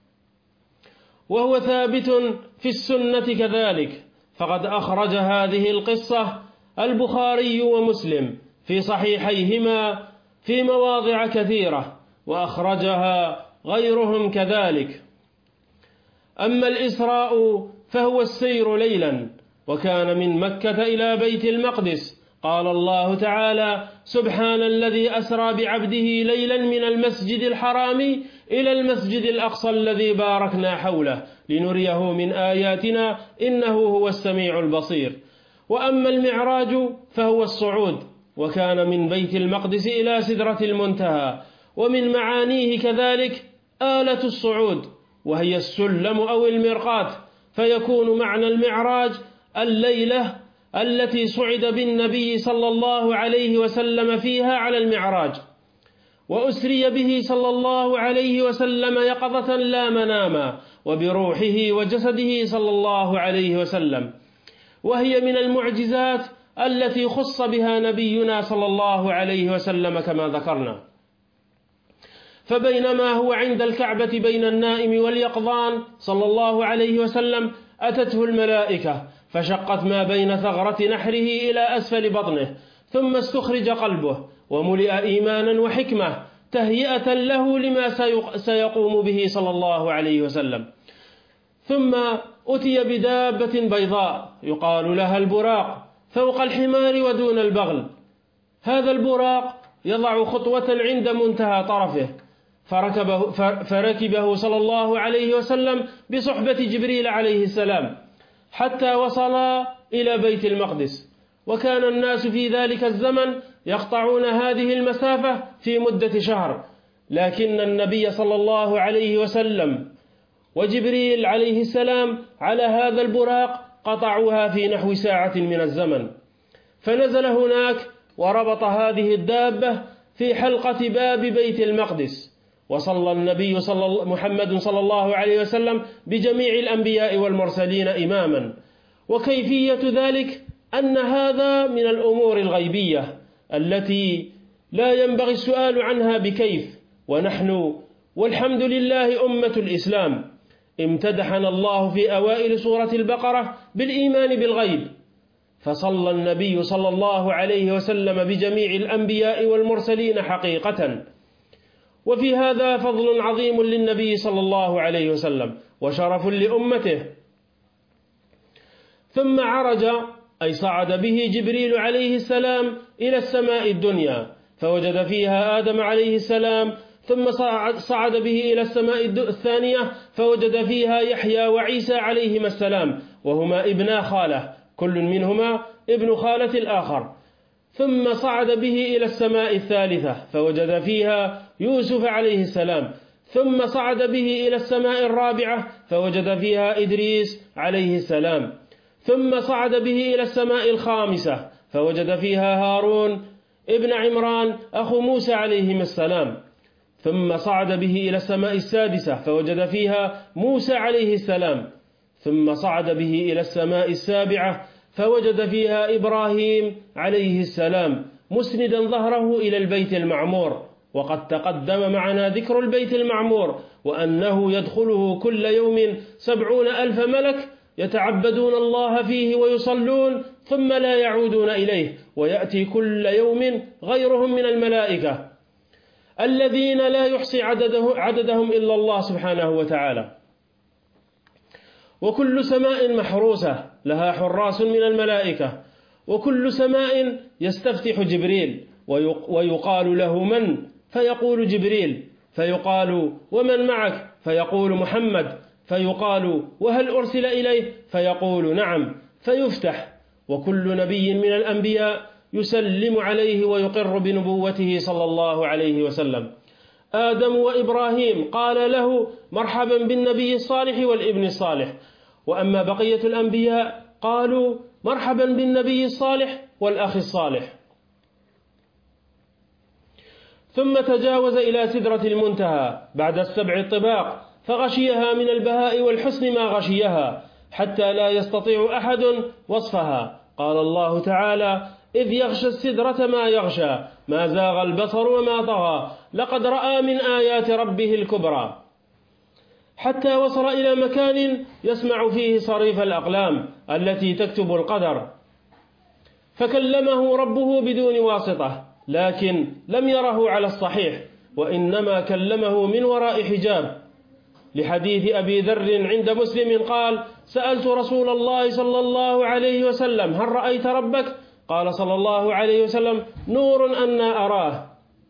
وهو ثابت في السنة كذلك، فقد أخرج هذه القصة البخاري ومسلم في صحيحيهما في مواضع كثيرة، وأخرجها غيرهم كذلك. أما الإسراء فهو السير ليلا، وكان من مكة إلى بيت المقدس. قال الله تعالى: سبحان الذي أسرى بعبده ليلا من المسجد الحرام إلى المسجد الأقصى الذي باركنا حوله لنريه من آياتنا إنه هو السميع البصير. وأما المعراج فهو الصعود، وكان من بيت المقدس إلى سدرة المنتهى. ومن معانيه كذلك آلة الصعود، وهي السلم أو المرقاة، فيكون معنى المعراج الليلة التي صعد بالنبي صلى الله عليه وسلم فيها على المعراج، وأسري به صلى الله عليه وسلم يقظة لا مناما، وبروحه وجسده صلى الله عليه وسلم. وهي من المعجزات التي خص بها نبينا صلى الله عليه وسلم كما ذكرنا. فبينما هو عند الكعبة بين النائم واليقظان صلى الله عليه وسلم أتته الملائكة فشقت ما بين ثغرة نحره إلى أسفل بطنه، ثم استخرج قلبه وملئ إيمانا وحكمة تهيئة له لما سيقوم به صلى الله عليه وسلم. ثم أتي بدابة بيضاء يقال لها البراق فوق الحمار ودون البغل. هذا البراق يضع خطوة عند منتهى طرفه، فركبه, فركبه صلى الله عليه وسلم بصحبة جبريل عليه السلام حتى وصلا إلى بيت المقدس. وكان الناس في ذلك الزمن يقطعون هذه المسافة في مدة شهر، لكن النبي صلى الله عليه وسلم وجبريل عليه السلام على هذا البراق قطعوها في نحو ساعة من الزمن. فنزل هناك وربط هذه الدابة في حلقة باب بيت المقدس، وصلى النبي صلى محمد صلى الله عليه وسلم بجميع الأنبياء والمرسلين إماما. وكيفية ذلك أن هذا من الأمور الغيبية التي لا ينبغي السؤال عنها بكيف، ونحن والحمد لله أمة الإسلام امتدحنا الله في أوائل سورة البقرة بالإيمان بالغيب، فصلى النبي صلى الله عليه وسلم بجميع الأنبياء والمرسلين حقيقة. وفي هذا فضل عظيم للنبي صلى الله عليه وسلم وشرف لأمته. ثم عرج أي صعد به جبريل عليه السلام إلى السماء الدنيا فوجد فيها آدم عليه السلام، ثم صعد به إلى السماء الثانية فوجد فيها يحيى وعيسى عليهما السلام، وهما ابنا خالة، كل منهما ابن خالة الآخر. ثم صعد به إلى السماء الثالثة فوجد فيها يوسف عليه السلام، ثم صعد به إلى السماء الرابعة فوجد فيها إدريس عليه السلام، ثم صعد به إلى السماء الخامسة فوجد فيها هارون ابن عمران أخو موسى عليهم السلام، ثم صعد به إلى السماء السادسة فوجد فيها موسى عليه السلام، ثم صعد به إلى السماء السابعة فوجد فيها إبراهيم عليه السلام مسندا ظهره إلى البيت المعمور. وقد تقدم معنا ذكر البيت المعمور وأنه يدخله كل يوم سبعون ألف ملك يتعبدون الله فيه ويصلون ثم لا يعودون إليه، ويأتي كل يوم غيرهم من الملائكة الذين لا يحصي عدده عددهم إلا الله سبحانه وتعالى. وكل سماء محروسة لها حراس من الملائكة، وكل سماء يستفتح جبريل ويقال له من؟ فيقول جبريل، فيقال ومن معك؟ فيقول محمد، فيقال وهل أرسل إليه؟ فيقول نعم، فيفتح، وكل نبي من الأنبياء يسلم عليه ويقر بنبوته صلى الله عليه وسلم. آدم وإبراهيم قال له مرحبا بالنبي الصالح والابن الصالح، وأما بقية الأنبياء قالوا مرحبا بالنبي الصالح والأخ الصالح. ثم تجاوز إلى سدرة المنتهى بعد السبع الطباق فغشيها من البهاء والحسن ما غشيها حتى لا يستطيع أحد وصفها. قال الله تعالى إذ يغشى السدرة ما يغشى ما زاغ البصر وما طغى لقد رأى من آيات ربه الكبرى، حتى وصل إلى مكان يسمع فيه صريف الأقلام التي تكتب القدر، فكلمه ربه بدون واسطة، لكن لم يره على الصحيح، وإنما كلمه من وراء حجاب، لحديث أبي ذر عند مسلم قال سألت رسول الله صلى الله عليه وسلم هل رأيت ربك؟ قال صلى الله عليه وسلم نور أنا أراه.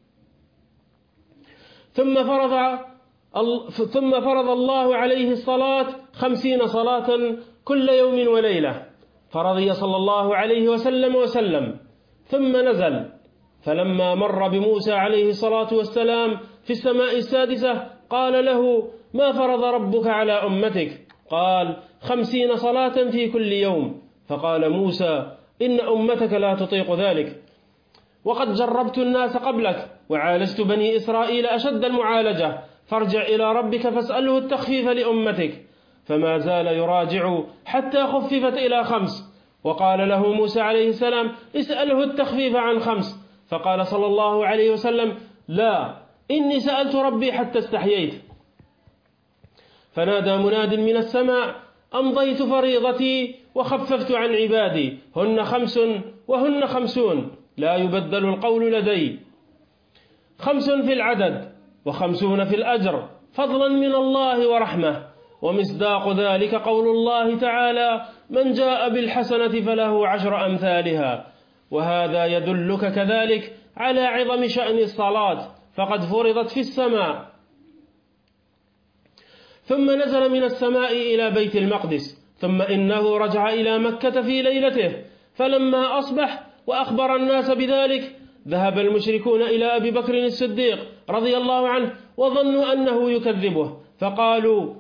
ثم فرض ثم فرض الله عليه الصلاة خمسين صلاة كل يوم وليلة، فرضي صلى الله عليه وسلم وسلم، ثم نزل، فلما مر بموسى عليه الصلاة والسلام في السماء السادسة قال له ما فرض ربك على أمتك؟ قال خمسين صلاة في كل يوم. فقال موسى إن أمتك لا تطيق ذلك، وقد جربت الناس قبلك وعالجت بني إسرائيل أشد المعالجة، فارجع إلى ربك فاسأله التخفيف لأمتك. فما زال يراجع حتى خففت إلى خمس، وقال له موسى عليه السلام اسأله التخفيف عن خمس، فقال صلى الله عليه وسلم لا إني سألت ربي حتى استحييت. فنادى مناد من السماء أمضيت فريضتي وخففت عن عبادي، هن خمس وهن خمسون لا يبدل القول لدي، خمس في العدد وخمسون في الأجر فضلا من الله ورحمة، ومصداق ذلك قول الله تعالى من جاء بالحسنة فله عشر أمثالها. وهذا يدلك كذلك على عظم شأن الصلاة، فقد فرضت في السماء. ثم نزل من السماء إلى بيت المقدس، ثم إنه رجع إلى مكة في ليلته، فلما أصبح وأخبر الناس بذلك ذهب المشركون إلى أبي بكر الصديق رضي الله عنه وظنوا أنه يكذبه، فقالوا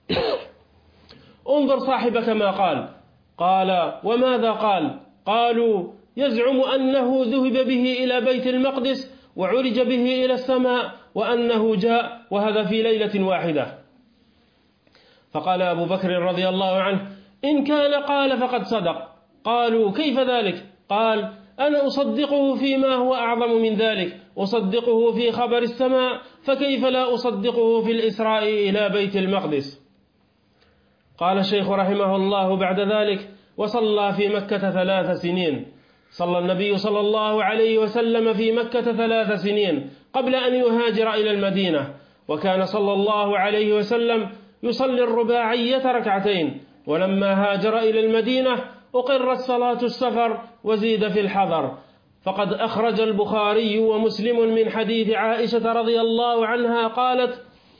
انظر صاحبك ما قال. قال وماذا قال؟ قالوا يزعم أنه ذهب به إلى بيت المقدس وعرج به إلى السماء وأنه جاء، وهذا في ليلة واحدة. فقال أبو بكر رضي الله عنه إن كان قال فقد صدق. قالوا كيف ذلك؟ قال أنا أصدقه فيما هو أعظم من ذلك، أصدقه في خبر السماء، فكيف لا أصدقه في الإسراء إلى بيت المقدس؟ قال الشيخ رحمه الله بعد ذلك وصلى في مكة ثلاث سنين. صلى النبي صلى الله عليه وسلم في مكة ثلاث سنين قبل أن يهاجر إلى المدينة، وكان صلى الله عليه وسلم يصلي الرباعية ركعتين، ولما هاجر إلى المدينة أقرت صلاة السفر وزيد في الحضر. فقد أخرج البخاري ومسلم من حديث عائشة رضي الله عنها قالت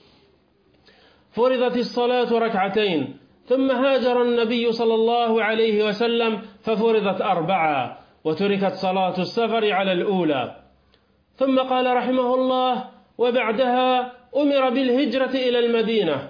فرضت الصلاة ركعتين، ثم هاجر النبي صلى الله عليه وسلم ففرضت أربعة، وتركت صلاة السفر على الأولى. ثم قال رحمه الله وبعدها أمر بالهجرة إلى المدينة.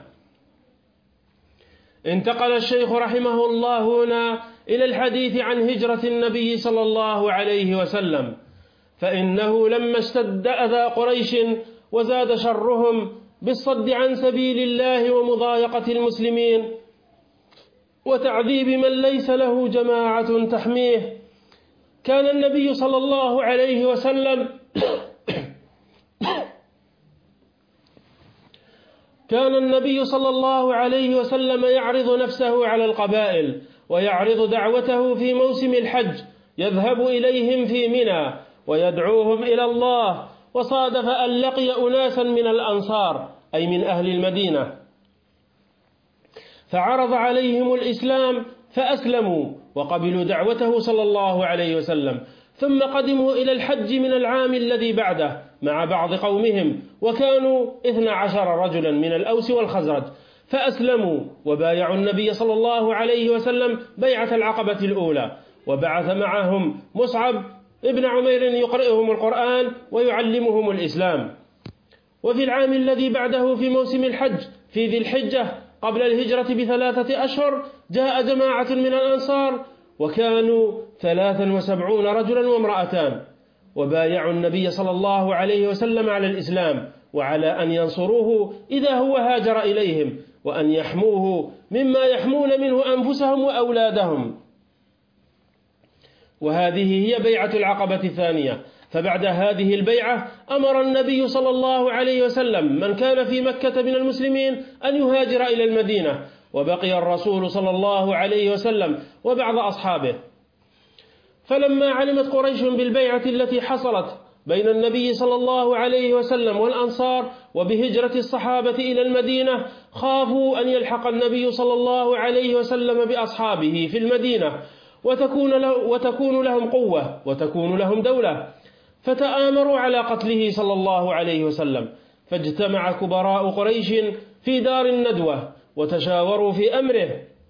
انتقل الشيخ رحمه الله هنا إلى الحديث عن هجرة النبي صلى الله عليه وسلم، فإنه لما اشتد أذى قريش وزاد شرهم بالصد عن سبيل الله ومضايقة المسلمين وتعذيب من ليس له جماعة تحميه. كان النبي صلى الله عليه وسلم كان النبي صلى الله عليه وسلم يعرض نفسه على القبائل ويعرض دعوته في موسم الحج، يذهب إليهم في منى ويدعوهم إلى الله. وصادف أن لقي أناسا من الأنصار أي من أهل المدينة، فعرض عليهم الإسلام فأسلموا وقبلوا دعوته صلى الله عليه وسلم، ثم قدموا إلى الحج من العام الذي بعده مع بعض قومهم، وكانوا اثنا عشر رجلا من الأوس والخزرج، فأسلموا وبايعوا النبي صلى الله عليه وسلم بيعة العقبة الأولى، وبعث معهم مصعب ابن عمير يقرئهم القرآن ويعلمهم الإسلام. وفي العام الذي بعده في موسم الحج في ذي الحجة قبل الهجرة بثلاثة أشهر جاء جماعة من الأنصار وكانوا ثلاثا وسبعون رجلا وامرأتان، وبايعوا النبي صلى الله عليه وسلم على الإسلام وعلى أن ينصروه إذا هو هاجر إليهم، وأن يحموه مما يحمون منه أنفسهم وأولادهم. وهذه هي بيعة العقبة الثانية. فبعد هذه البيعة أمر النبي صلى الله عليه وسلم من كان في مكة من المسلمين أن يهاجر إلى المدينة، وبقي الرسول صلى الله عليه وسلم وبعض أصحابه. فلما علمت قريش بالبيعة التي حصلت بين النبي صلى الله عليه وسلم والأنصار وبهجرة الصحابة إلى المدينة، خافوا أن يلحق النبي صلى الله عليه وسلم بأصحابه في المدينة وتكون, له وتكون لهم قوة وتكون لهم دولة، فتآمروا على قتله صلى الله عليه وسلم. فاجتمع كبراء قريش في دار الندوة وتشاوروا في أمره،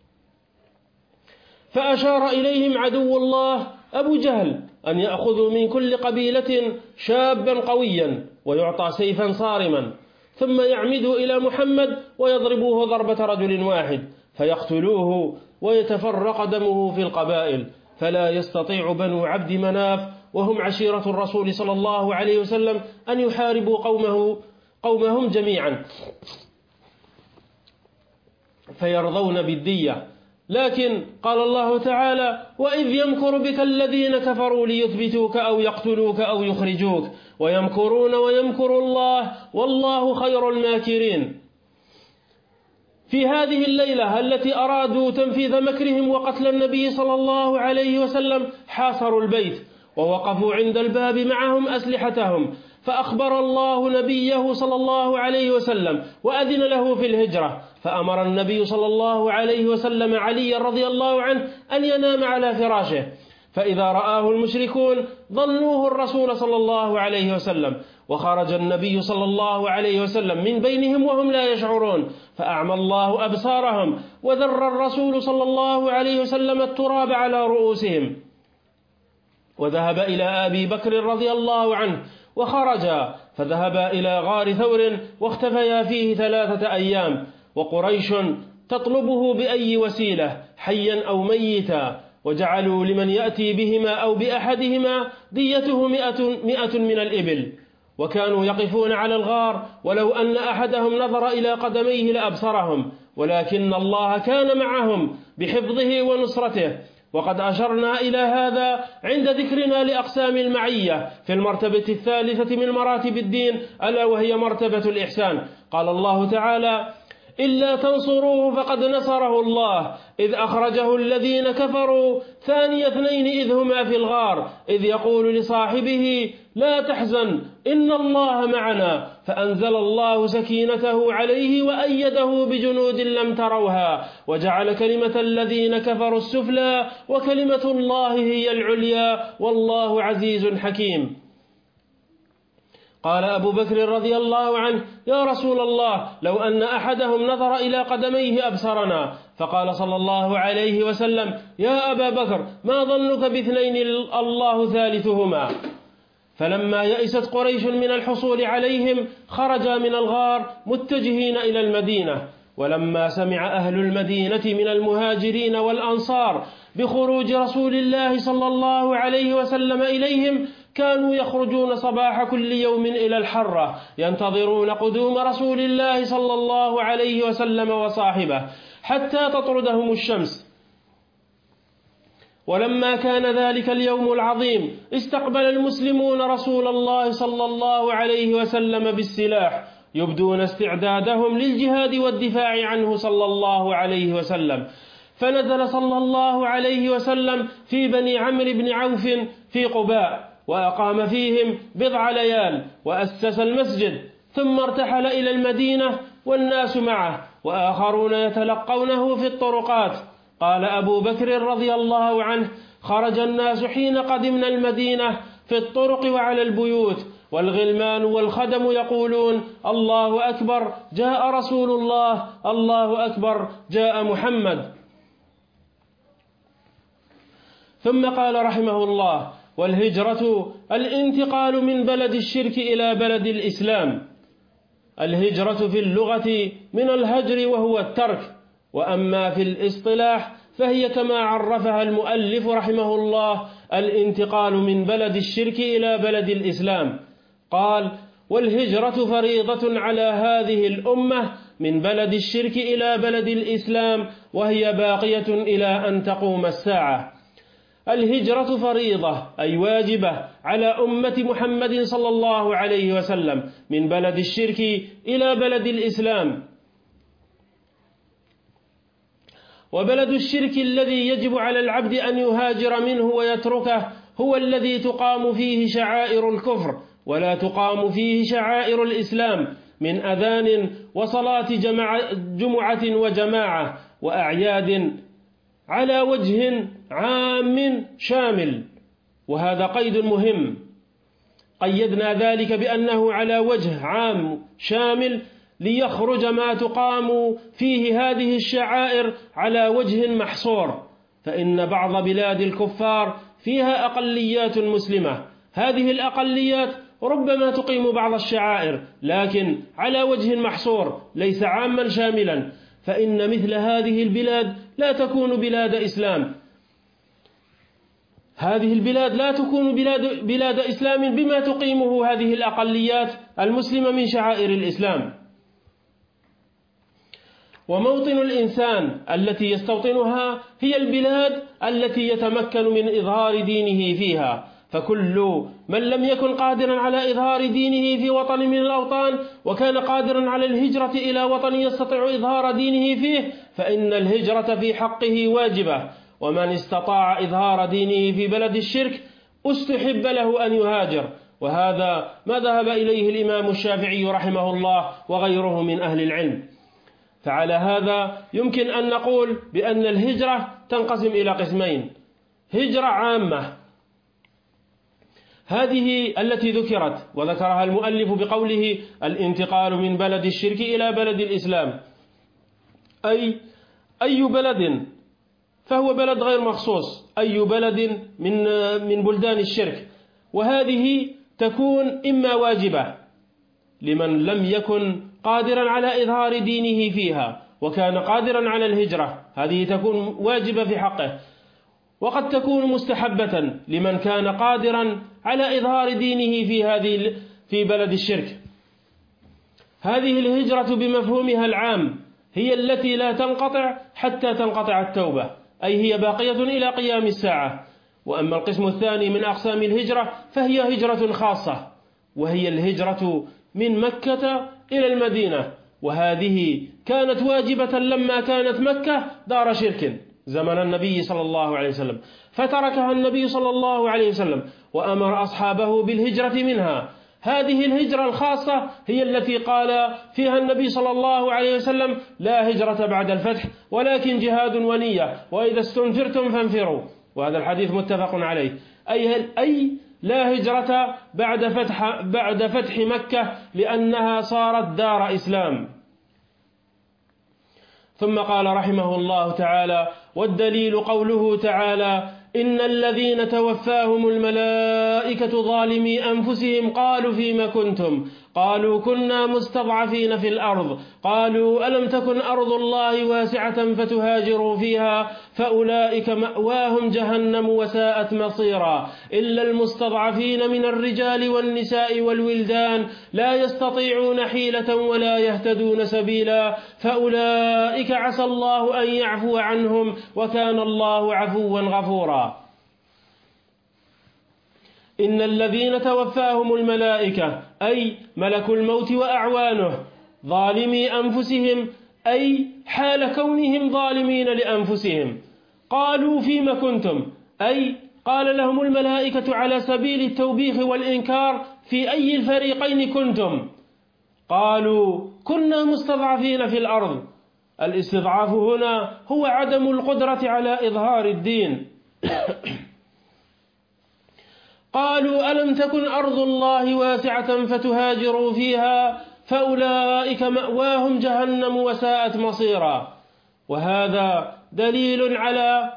فأشار إليهم عدو الله أبو جهل أن يأخذوا من كل قبيلة شابا قويا ويعطى سيفا صارما، ثم يعمدوا إلى محمد ويضربوه ضربة رجل واحد فيقتلوه ويتفرق دمه في القبائل، فلا يستطيع بنو عبد مناف وهم عشيرة الرسول صلى الله عليه وسلم أن يحاربوا قومه قومهم جميعا فيرضون بالدية. لكن قال الله تعالى: وإذ يمكر بك الذين كفروا ليثبتوك أو يقتلوك أو يخرجوك ويمكرون ويمكر الله والله خير الماكرين. في هذه الليلة التي أرادوا تنفيذ مكرهم وقتل النبي صلى الله عليه وسلم حاصروا البيت ووقفوا عند الباب معهم أسلحتهم، فأخبر الله نبيه صلى الله عليه وسلم وأذن له في الهجرة، فأمر النبي صلى الله عليه وسلم علي رضي الله عنه أن ينام على فراشه، فإذا رآه المشركون ظنوه الرسول صلى الله عليه وسلم، وخرج النبي صلى الله عليه وسلم من بينهم وهم لا يشعرون، فأعمى الله أبصارهم وذر الرسول صلى الله عليه وسلم التراب على رؤوسهم، وذهب إلى أبي بكر رضي الله عنه وخرجا فذهبا إلى غار ثور واختفيا فيه ثلاثة أيام، وقريش تطلبه بأي وسيلة حيا أو ميتا، وجعلوا لمن يأتي بهما أو بأحدهما ديته مئة, مئة من الإبل، وكانوا يقفون على الغار ولو أن أحدهم نظر إلى قدميه لأبصرهم، ولكن الله كان معهم بحفظه ونصرته. وقد أشرنا إلى هذا عند ذكرنا لأقسام المعية في المرتبة الثالثة من مراتب الدين، ألا وهي مرتبة الإحسان. قال الله تعالى: إلا تنصروه فقد نصره الله إذ أخرجه الذين كفروا ثاني اثنين إذ هما في الغار إذ يقول لصاحبه لا تحزن إن الله معنا فأنزل الله سكينته عليه وأيده بجنود لم تروها وجعل كلمة الذين كفروا السفلى وكلمة الله هي العليا والله عزيز حكيم. قال أبو بكر رضي الله عنه: يا رسول الله، لو أن أحدهم نظر إلى قدميه أبصرنا. فقال صلى الله عليه وسلم: يا أبا بكر، ما ظنك باثنين الله ثالثهما؟ فلما يئست قريش من الحصول عليهم خرجا من الغار متجهين إلى المدينة، ولما سمع أهل المدينة من المهاجرين والأنصار بخروج رسول الله صلى الله عليه وسلم إليهم كانوا يخرجون صباح كل يوم إلى الحرة ينتظرون قدوم رسول الله صلى الله عليه وسلم وصاحبه حتى تطردهم الشمس. ولما كان ذلك اليوم العظيم استقبل المسلمون رسول الله صلى الله عليه وسلم بالسلاح يبدون استعدادهم للجهاد والدفاع عنه صلى الله عليه وسلم. فنزل صلى الله عليه وسلم في بني عمرو بن عوف في قباء وأقام فيهم بضع ليال وأسس المسجد، ثم ارتحل إلى المدينة والناس معه وآخرون يتلقونه في الطرقات. قال أبو بكر رضي الله عنه: خرج الناس حين قدمنا المدينة في الطرق وعلى البيوت، والغلمان والخدم يقولون: الله أكبر جاء رسول الله، الله أكبر جاء محمد. ثم قال رحمه الله: والهجرة الانتقال من بلد الشرك إلى بلد الإسلام. الهجرة في اللغة من الهجر وهو الترك، وأما في الاصطلاح فهي كما عرفها المؤلف رحمه الله: الانتقال من بلد الشرك إلى بلد الإسلام. قال: والهجرة فريضة على هذه الأمة من بلد الشرك إلى بلد الإسلام، وهي باقية إلى أن تقوم الساعة. الهجرة فريضة أي واجبة على أمة محمد صلى الله عليه وسلم من بلد الشرك إلى بلد الإسلام. وبلد الشرك الذي يجب على العبد أن يهاجر منه ويتركه هو الذي تقام فيه شعائر الكفر ولا تقام فيه شعائر الإسلام من أذان وصلاة جمعة وجماعة وأعياد على وجه عام شامل. وهذا قيد مهم، قيدنا ذلك بأنه على وجه عام شامل ليخرج ما تقام فيه هذه الشعائر على وجه محصور، فإن بعض بلاد الكفار فيها أقليات مسلمة، هذه الأقليات ربما تقيم بعض الشعائر لكن على وجه محصور ليس عاما شاملا، فإن مثل هذه البلاد لا تكون بلاد إسلام. هذه البلاد لا تكون بلاد, بلاد إسلام بما تقيمه هذه الأقليات المسلمة من شعائر الإسلام. وموطن الإنسان التي يستوطنها هي البلاد التي يتمكن من إظهار دينه فيها، فكل من لم يكن قادرا على إظهار دينه في وطن من الأوطان وكان قادرا على الهجرة إلى وطن يستطيع إظهار دينه فيه فإن الهجرة في حقه واجبة. ومن استطاع إظهار دينه في بلد الشرك استحب له أن يهاجر، وهذا ما ذهب إليه الإمام الشافعي رحمه الله وغيره من أهل العلم. فعلى هذا يمكن أن نقول بأن الهجرة تنقسم إلى قسمين: هجرة عامة، هذه التي ذكرت وذكرها المؤلف بقوله: الانتقال من بلد الشرك إلى بلد الإسلام، أي أي بلد، فهو بلد غير مخصوص، أي بلد من من بلدان الشرك، وهذه تكون إما واجبة لمن لم يكن قادرا على إظهار دينه فيها وكان قادرا على الهجرة، هذه تكون واجبة في حقه، وقد تكون مستحبة لمن كان قادرا على إظهار دينه في هذه في بلد الشرك. هذه الهجرة بمفهومها العام هي التي لا تنقطع حتى تنقطع التوبة، أي هي باقية إلى قيام الساعة. وأما القسم الثاني من أقسام الهجرة فهي هجرة خاصة، وهي الهجرة من مكة إلى المدينة، وهذه كانت واجبة لما كانت مكة دار شرك زمن النبي صلى الله عليه وسلم، فتركها النبي صلى الله عليه وسلم وأمر أصحابه بالهجرة منها. هذه الهجرة الخاصة هي التي قال فيها النبي صلى الله عليه وسلم: لا هجرة بعد الفتح ولكن جهاد ونية، وإذا استنفرتم فانفروا، وهذا الحديث متفق عليه. أي, أي لا هجرة بعد فتح, بعد فتح مكة لأنها صارت دار إسلام. ثم قال رحمه الله تعالى: والدليل قوله تعالى: إن الذين توفاهم الملائكة ظالمي أنفسهم قالوا فيما كنتم قالوا كنا مستضعفين في الأرض قالوا ألم تكن أرض الله واسعة فتهاجروا فيها فأولئك مأواهم جهنم وساءت مصيرا إلا المستضعفين من الرجال والنساء والولدان لا يستطيعون حيلة ولا يهتدون سبيلا فأولئك عسى الله أن يعفو عنهم وكان الله عفوا غفورا. إن الذين توفاهم الملائكة أي ملك الموت وأعوانه ظالمي أنفسهم أي حال كونهم ظالمين لأنفسهم قالوا فيما كنتم أي قال لهم الملائكة على سبيل التوبيخ والإنكار في أي الفريقين كنتم؟ قالوا كنا مستضعفين في الأرض. الاستضعاف هنا هو عدم القدرة على إظهار الدين. قالوا ألم تكن أرض الله واسعة فتهاجروا فيها فأولئك مأواهم جهنم وساءت مصيرا. وهذا دليل على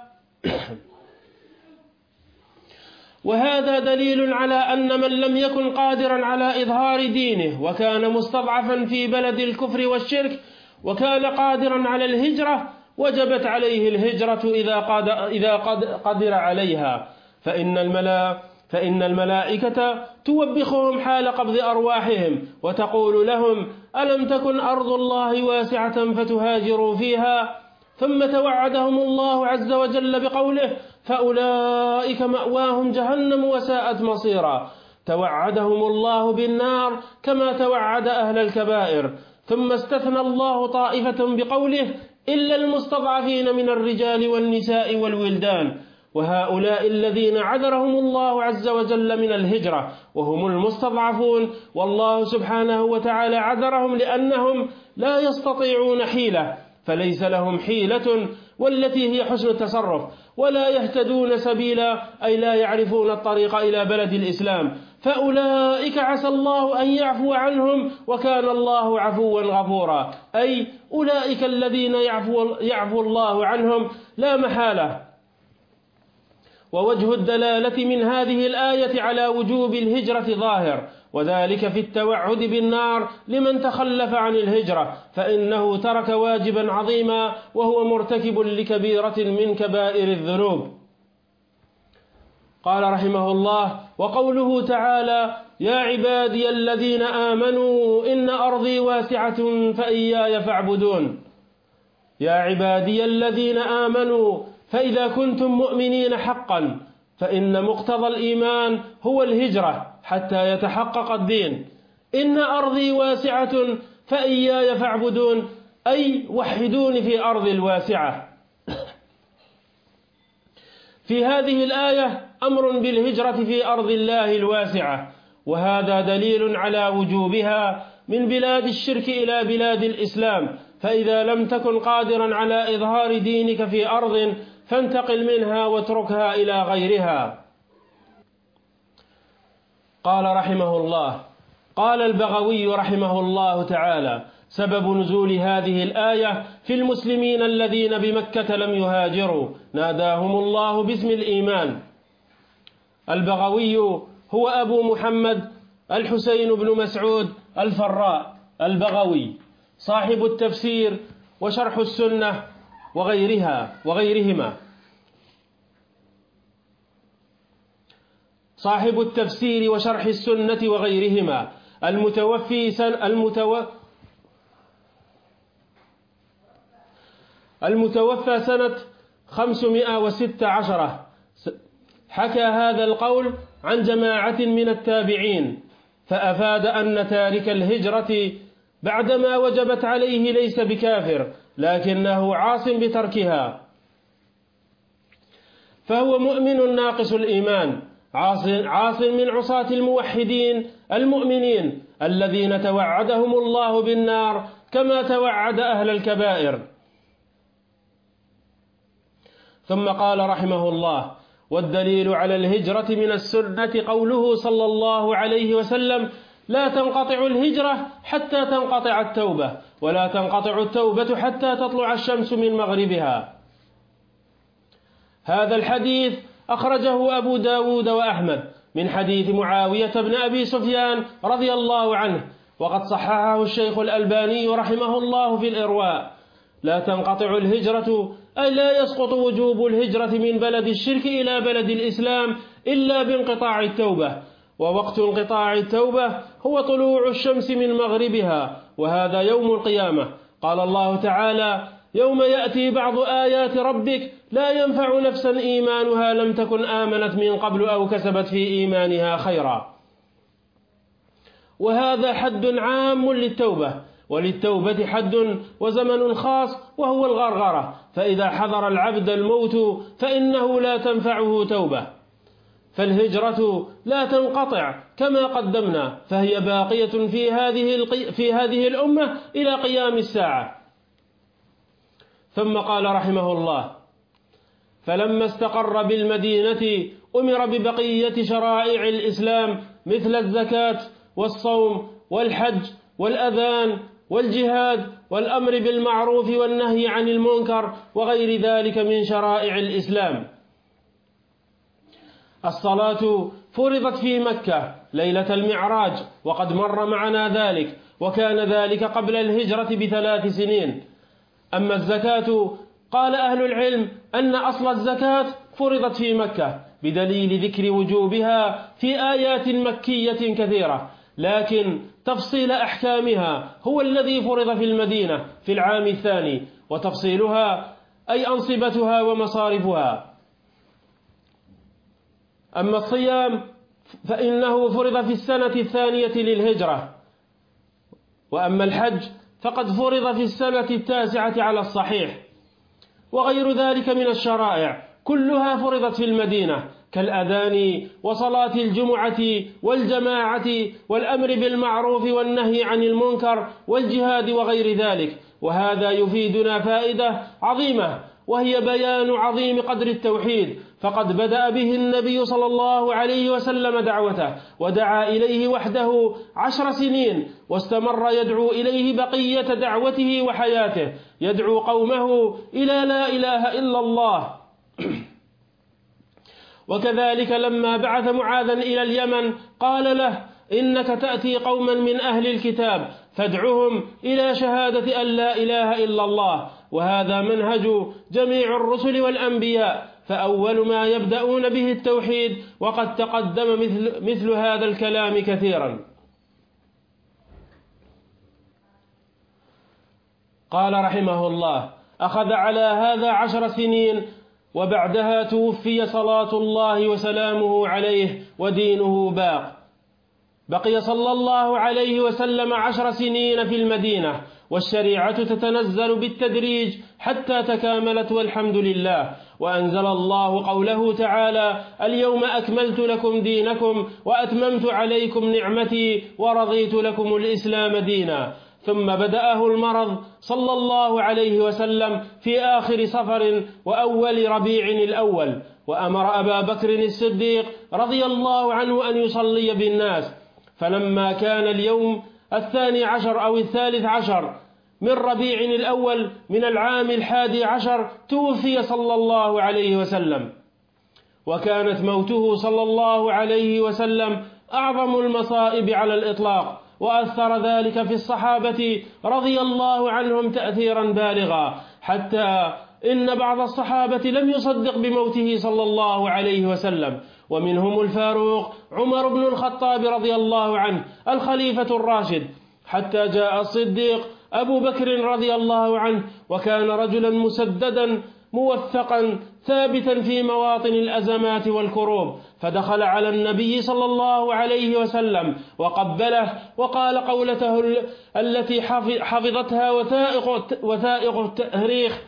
وهذا دليل على أن من لم يكن قادرا على إظهار دينه وكان مستضعفا في بلد الكفر والشرك وكان قادرا على الهجرة وجبت عليه الهجرة إذا قدر عليها، فإن الملائكة فإن الملائكة توبخهم حال قبض أرواحهم وتقول لهم ألم تكن أرض الله واسعة فتهاجروا فيها، ثم توعدهم الله عز وجل بقوله فأولئك مأواهم جهنم وساءت مصيرا. توعدهم الله بالنار كما توعد أهل الكبائر، ثم استثنى الله طائفة بقوله إلا المستضعفين من الرجال والنساء والولدان، وهؤلاء الذين عذرهم الله عز وجل من الهجرة وهم المستضعفون، والله سبحانه وتعالى عذرهم لأنهم لا يستطيعون حيلة، فليس لهم حيلة والتي هي حسن التصرف، ولا يهتدون سبيلا أي لا يعرفون الطريق إلى بلد الإسلام، فأولئك عسى الله أن يعفو عنهم وكان الله عفوا غفورا، أي أولئك الذين يعفو, يعفو الله عنهم لا محالة. ووجه الدلالة من هذه الآية على وجوب الهجرة ظاهر، وذلك في التوعد بالنار لمن تخلف عن الهجرة، فإنه ترك واجبا عظيما وهو مرتكب لكبيرة من كبائر الذنوب. قال رحمه الله: وقوله تعالى: يا عبادي الذين آمنوا إن أرضي واسعة فإياي فاعبدون. يا عبادي الذين آمنوا، فإذا كنتم مؤمنين حقا فإن مقتضى الإيمان هو الهجرة حتى يتحقق الدين. إن أرضي واسعة فإياي فاعبدون، أي وحدون في أرض الواسعة. في هذه الآية أمر بالهجرة في أرض الله الواسعة، وهذا دليل على وجوبها من بلاد الشرك إلى بلاد الإسلام، فإذا لم تكن قادرا على إظهار دينك في أرض فانتقل منها واتركها إلى غيرها. قال رحمه الله: قال البغوي رحمه الله تعالى: سبب نزول هذه الآية في المسلمين الذين بمكة لم يهاجروا ناداهم الله باسم الإيمان. البغوي هو أبو محمد الحسين بن مسعود الفراء البغوي، صاحب التفسير وشرح السنة وغيرها وغيرهما صاحب التفسير وشرح السنة وغيرهما المتوفي سن المتو المتوفى سنة خمسمائة وستة عشر. حكى هذا القول عن جماعة من التابعين، فأفاد أن تارك الهجرة بعدما وجبت عليه ليس بكافر، لكنه عاص بتركها، فهو مؤمن ناقص الإيمان، عاص من عصاة الموحدين المؤمنين الذين توعدهم الله بالنار كما توعد أهل الكبائر. ثم قال رحمه الله: والدليل على الهجرة من السنة قوله صلى الله عليه وسلم: لا تنقطع الهجرة حتى تنقطع التوبة، ولا تنقطع التوبة حتى تطلع الشمس من مغربها. هذا الحديث أخرجه أبو داود وأحمد من حديث معاوية بن أبي سفيان رضي الله عنه، وقد صححه الشيخ الألباني رحمه الله في الإرواء: لا تنقطع الهجرة، أي لا يسقط وجوب الهجرة من بلد الشرك إلى بلد الإسلام إلا بانقطاع التوبة، ووقت انقطاع التوبة هو طلوع الشمس من مغربها، وهذا يوم القيامة. قال الله تعالى: يوم يأتي بعض آيات ربك لا ينفع نفسا إيمانها لم تكن آمنت من قبل أو كسبت في إيمانها خيرا. وهذا حد عام للتوبة، وللتوبة حد وزمن خاص وهو الغرغرة، فإذا حضر العبد الموت فإنه لا تنفعه توبة. فالهجرة لا تنقطع كما قدمنا، فهي باقية في هذه في هذه الأمة إلى قيام الساعة. ثم قال رحمه الله: فلما استقر بالمدينة أمر ببقية شرائع الإسلام مثل الزكاة والصوم والحج والأذان والجهاد والأمر بالمعروف والنهي عن المنكر وغير ذلك من شرائع الإسلام. الصلاة فرضت في مكة ليلة المعراج، وقد مر معنا ذلك، وكان ذلك قبل الهجرة بثلاث سنين. أما الزكاة قال أهل العلم أن أصل الزكاة فرضت في مكة بدليل ذكر وجوبها في آيات مكية كثيرة، لكن تفصيل أحكامها هو الذي فرض في المدينة في العام الثاني، وتفصيلها أي أنصبتها ومصارفها. أما الصيام فإنه فرض في السنة الثانية للهجرة، وأما الحج فقد فرض في السنة التاسعة على الصحيح، وغير ذلك من الشرائع كلها فرضت في المدينة كالأذان وصلاة الجمعة والجماعة والأمر بالمعروف والنهي عن المنكر والجهاد وغير ذلك. وهذا يفيدنا فائدة عظيمة، وهي بيان عظيم قدر التوحيد، فقد بدأ به النبي صلى الله عليه وسلم دعوته ودعا إليه وحده عشر سنين، واستمر يدعو إليه بقية دعوته وحياته، يدعو قومه إلى لا إله إلا الله. وكذلك لما بعث معاذا إلى اليمن قال له: إنك تأتي قوما من أهل الكتاب فادعهم إلى شهادة أن لا إله إلا الله. وهذا منهج جميع الرسل والأنبياء، فأول ما يبدأون به التوحيد، وقد تقدم مثل, مثل هذا الكلام كثيرا. قال رحمه الله: أخذ على هذا عشر سنين، وبعدها توفي صلاة الله وسلامه عليه ودينه باق. بقي صلى الله عليه وسلم عشر سنين في المدينة، والشريعة تتنزل بالتدريج حتى تكاملت، والحمد لله. وأنزل الله قوله تعالى: اليوم أكملت لكم دينكم وأتممت عليكم نعمتي ورضيت لكم الإسلام دينا. ثم بدأه المرض صلى الله عليه وسلم في آخر صفر وأول ربيع الأول، وأمر أبا بكر الصديق رضي الله عنه أن يصلي بالناس. فلما كان اليوم الثاني عشر أو الثالث عشر من ربيع الأول من العام الحادي عشر توفي صلى الله عليه وسلم، وكانت موته صلى الله عليه وسلم أعظم المصائب على الإطلاق، وأثر ذلك في الصحابة رضي الله عنهم تأثيرا بالغا، حتى إن بعض الصحابة لم يصدق بموته صلى الله عليه وسلم، ومنهم الفاروق عمر بن الخطاب رضي الله عنه الخليفة الراشد، حتى جاء الصديق أبو بكر رضي الله عنه، وكان رجلا مسددا موثقا ثابتا في مواطن الأزمات والكروب، فدخل على النبي صلى الله عليه وسلم وقبله وقال قولته التي حفظتها وثائق, وثائق التاريخ: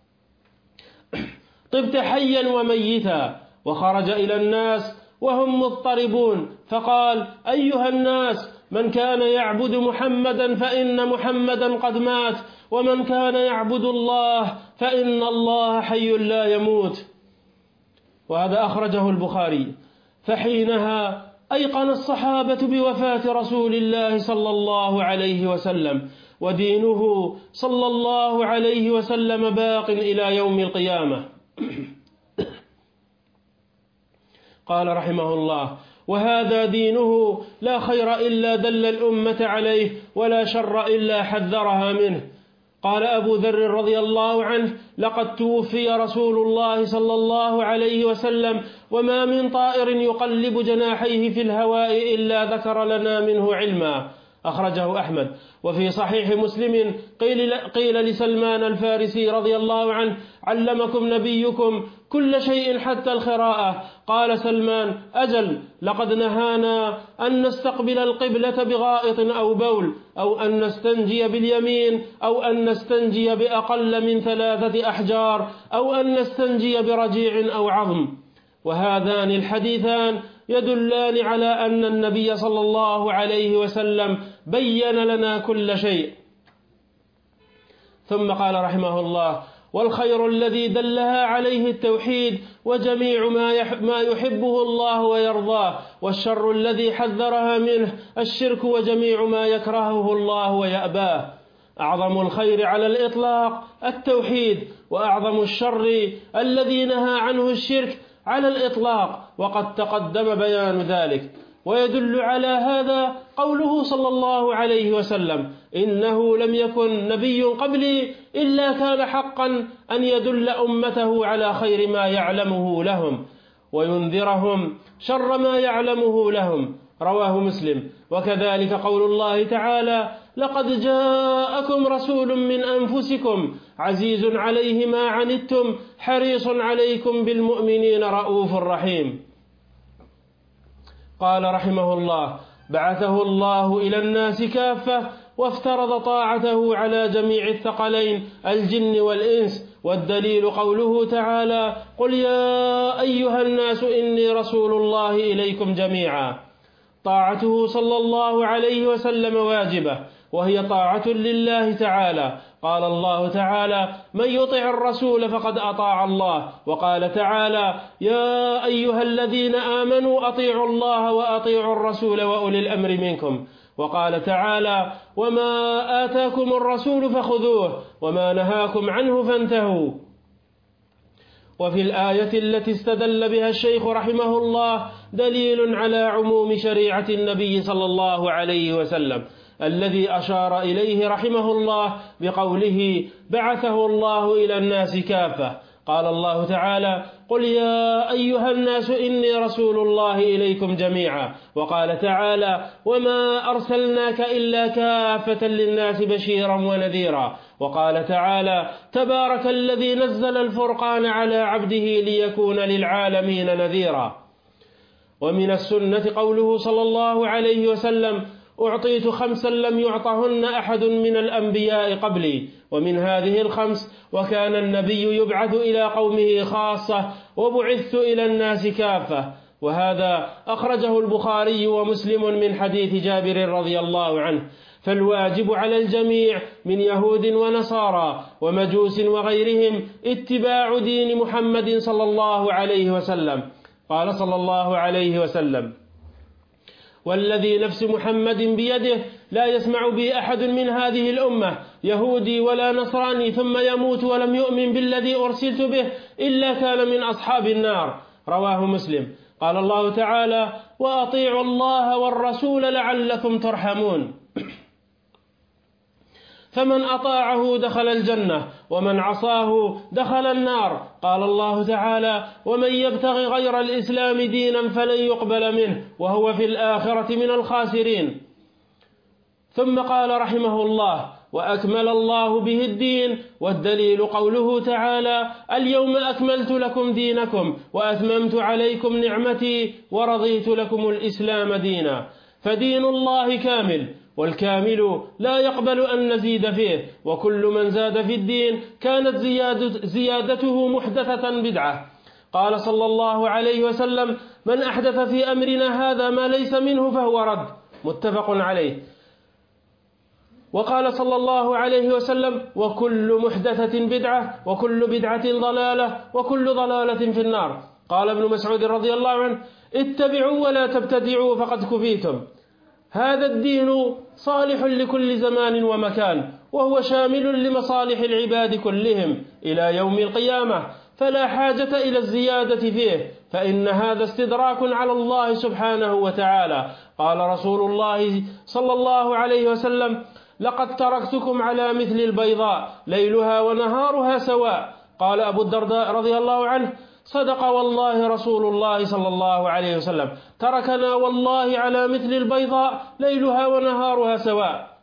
طبت حيا وميتا. وخرج إلى الناس وهم مضطربون فقال: أيها الناس، من كان يعبد محمدا فإن محمدا قد مات، ومن كان يعبد الله فإن الله حي لا يموت. وهذا أخرجه البخاري. فحينها أيقن الصحابة بوفاة رسول الله صلى الله عليه وسلم، ودينه صلى الله عليه وسلم باق إلى يوم القيامة. قال رحمه الله: وهذا دينه لا خير إلا دل الأمة عليه ولا شر إلا حذرها منه. قال أبو ذر رضي الله عنه: لقد توفي رسول الله صلى الله عليه وسلم وما من طائر يقلب جناحيه في الهواء إلا ذكر لنا منه علما. أخرجه أحمد. وفي صحيح مسلم قيل, قيل لسلمان الفارسي رضي الله عنه: علمكم نبيكم كل شيء حتى القراءة؟ قال سلمان: أجل، لقد نهانا أن نستقبل القبلة بغائط أو بول، أو أن نستنجي باليمين، أو أن نستنجي بأقل من ثلاثة أحجار، أو أن نستنجي برجيع أو عظم. وهذان الحديثان يدلان على أن النبي صلى الله عليه وسلم بين لنا كل شيء. ثم قال رحمه الله: والخير الذي دلها عليه التوحيد وجميع ما يحبه الله ويرضاه، والشر الذي حذرها منه الشرك وجميع ما يكرهه الله ويأباه. أعظم الخير على الإطلاق التوحيد، وأعظم الشر الذي نهى عنه الشرك على الإطلاق، وقد تقدم بيان ذلك. ويدل على هذا قوله صلى الله عليه وسلم: إنه لم يكن نبي قبلي إلا كان حقا أن يدل أمته على خير ما يعلمه لهم وينذرهم شر ما يعلمه لهم. رواه مسلم. وكذلك قول الله تعالى: لقد جاءكم رسول من أنفسكم عزيز عليه ما عنتم حريص عليكم بالمؤمنين رؤوف رحيم. قال رحمه الله: بعثه الله إلى الناس كافة، وافترض طاعته على جميع الثقلين الجن والإنس. والدليل قوله تعالى: قل يا أيها الناس إني رسول الله إليكم جميعا. طاعته صلى الله عليه وسلم واجبة، وهي طاعة لله تعالى. قال الله تعالى: من يطع الرسول فقد أطاع الله. وقال تعالى: يا أيها الذين آمنوا أطيعوا الله وأطيعوا الرسول وأولي الأمر منكم. وقال تعالى: وما آتاكم الرسول فخذوه وما نهاكم عنه فانتهوا. وفي الآية التي استدل بها الشيخ رحمه الله دليل على عموم شريعة النبي صلى الله عليه وسلم، الذي أشار إليه رحمه الله بقوله: بعثه الله إلى الناس كافة. قال الله تعالى: قل يا أيها الناس إني رسول الله إليكم جميعا. وقال تعالى: وما أرسلناك إلا كافة للناس بشيرا ونذيرا. وقال تعالى: تبارك الذي نزل الفرقان على عبده ليكون للعالمين نذيرا. ومن السنة قوله صلى الله عليه وسلم: أعطيت خمسا لم يعطهن أحد من الأنبياء قبلي. ومن هذه الخمس: وكان النبي يبعث إلى قومه خاصة وبعثت إلى الناس كافة. وهذا أخرجه البخاري ومسلم من حديث جابر رضي الله عنه. فالواجب على الجميع من يهود ونصارى ومجوس وغيرهم اتباع دين محمد صلى الله عليه وسلم. قال صلى الله عليه وسلم: والذي نفس محمد بيده لا يسمع بي أحد من هذه الأمة يهودي ولا نصراني ثم يموت ولم يؤمن بالذي أرسلت به إلا كان من أصحاب النار. رواه مسلم. قال الله تعالى: وأطيعوا الله والرسول لعلكم ترحمون. فمن أطاعه دخل الجنة ومن عصاه دخل النار. قال الله تعالى: ومن يبتغي غير الإسلام دينا فلن يقبل منه وهو في الآخرة من الخاسرين. ثم قال رحمه الله: وأكمل الله به الدين. والدليل قوله تعالى: اليوم أكملت لكم دينكم وأتممت عليكم نعمتي ورضيت لكم الإسلام دينا. فدين الله كامل، والكامل لا يقبل أن نزيد فيه، وكل من زاد في الدين كانت زيادة زيادته محدثة بدعة. قال صلى الله عليه وسلم: من أحدث في أمرنا هذا ما ليس منه فهو رد. متفق عليه. وقال صلى الله عليه وسلم: وكل محدثة بدعة وكل بدعة ضلالة وكل ضلالة في النار. قال ابن مسعود رضي الله عنه: اتبعوا ولا تبتدعوا فقد كفيتم. هذا الدين صالح لكل زمان ومكان، وهو شامل لمصالح العباد كلهم إلى يوم القيامة، فلا حاجة إلى الزيادة فيه، فإن هذا استدراك على الله سبحانه وتعالى. قال رسول الله صلى الله عليه وسلم: لقد تركتكم على مثل البيضاء ليلها ونهارها سواء. قال أبو الدرداء رضي الله عنه: صدق والله رسول الله صلى الله عليه وسلم، تركنا والله على مثل البيضاء ليلها ونهارها سواء.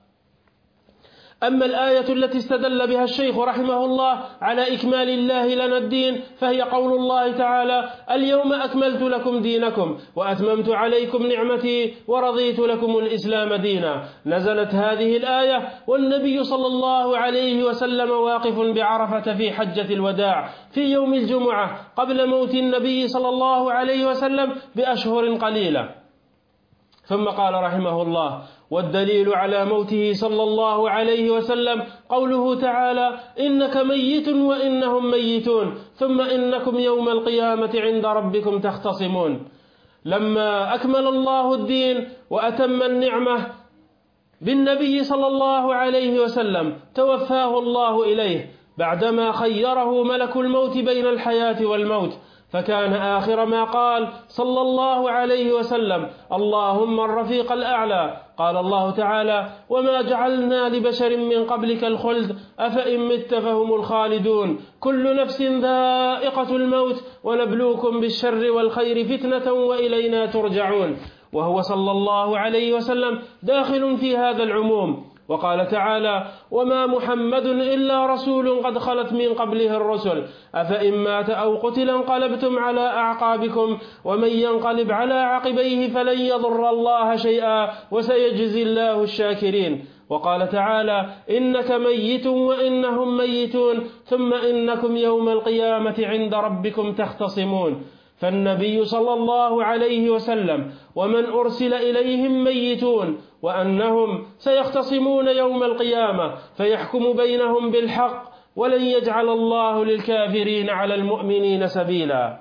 أما الآية التي استدل بها الشيخ رحمه الله على إكمال الله لنا الدين فهي قول الله تعالى: اليوم أكملت لكم دينكم وأتممت عليكم نعمتي ورضيت لكم الإسلام دينا. نزلت هذه الآية والنبي صلى الله عليه وسلم واقف بعرفة في حجة الوداع في يوم الجمعة قبل موت النبي صلى الله عليه وسلم بأشهر قليلة. ثم قال رحمه الله: والدليل على موته صلى الله عليه وسلم قوله تعالى: إنك ميت وإنهم ميتون ثم إنكم يوم القيامة عند ربكم تختصمون. لما أكمل الله الدين وأتم النعمة بالنبي صلى الله عليه وسلم توفاه الله إليه بعدما خيره ملك الموت بين الحياة والموت، فكان آخر ما قال صلى الله عليه وسلم: اللهم الرفيق الأعلى. قال الله تعالى: وما جعلنا لبشر من قبلك الخلد أفإن مت فهم الخالدون كل نفس ذائقة الموت ونبلوكم بالشر والخير فتنة وإلينا ترجعون. وهو صلى الله عليه وسلم داخل في هذا العموم. وقال تعالى: وما محمد إلا رسول قد خلت من قبله الرسل أفإن مات أو قتل انقلبتم على أعقابكم ومن ينقلب على عقبيه فلن يضر الله شيئا وسيجزي الله الشاكرين. وقال تعالى: إنك ميت وإنهم ميتون ثم إنكم يوم القيامة عند ربكم تختصمون. فالنبي صلى الله عليه وسلم ومن أرسل إليهم ميتون، وأنهم سيختصمون يوم القيامة فيحكم بينهم بالحق، ولن يجعل الله للكافرين على المؤمنين سبيلا.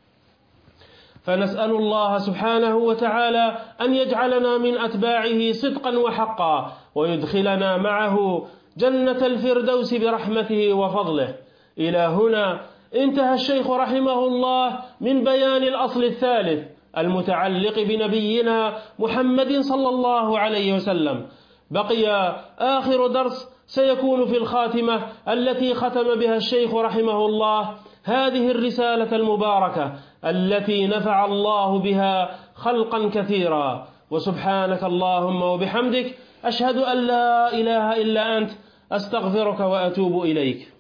فنسأل الله سبحانه وتعالى أن يجعلنا من أتباعه صدقا وحقا ويدخلنا معه جنة الفردوس برحمته وفضله. إلى هنا انتهى الشيخ رحمه الله من بيان الأصل الثالث المتعلق بنبينا محمد صلى الله عليه وسلم. بقي آخر درس سيكون في الخاتمة التي ختم بها الشيخ رحمه الله هذه الرسالة المباركة التي نفع الله بها خلقا كثيرا. وسبحانك اللهم وبحمدك أشهد أن لا إله إلا أنت أستغفرك وأتوب إليك.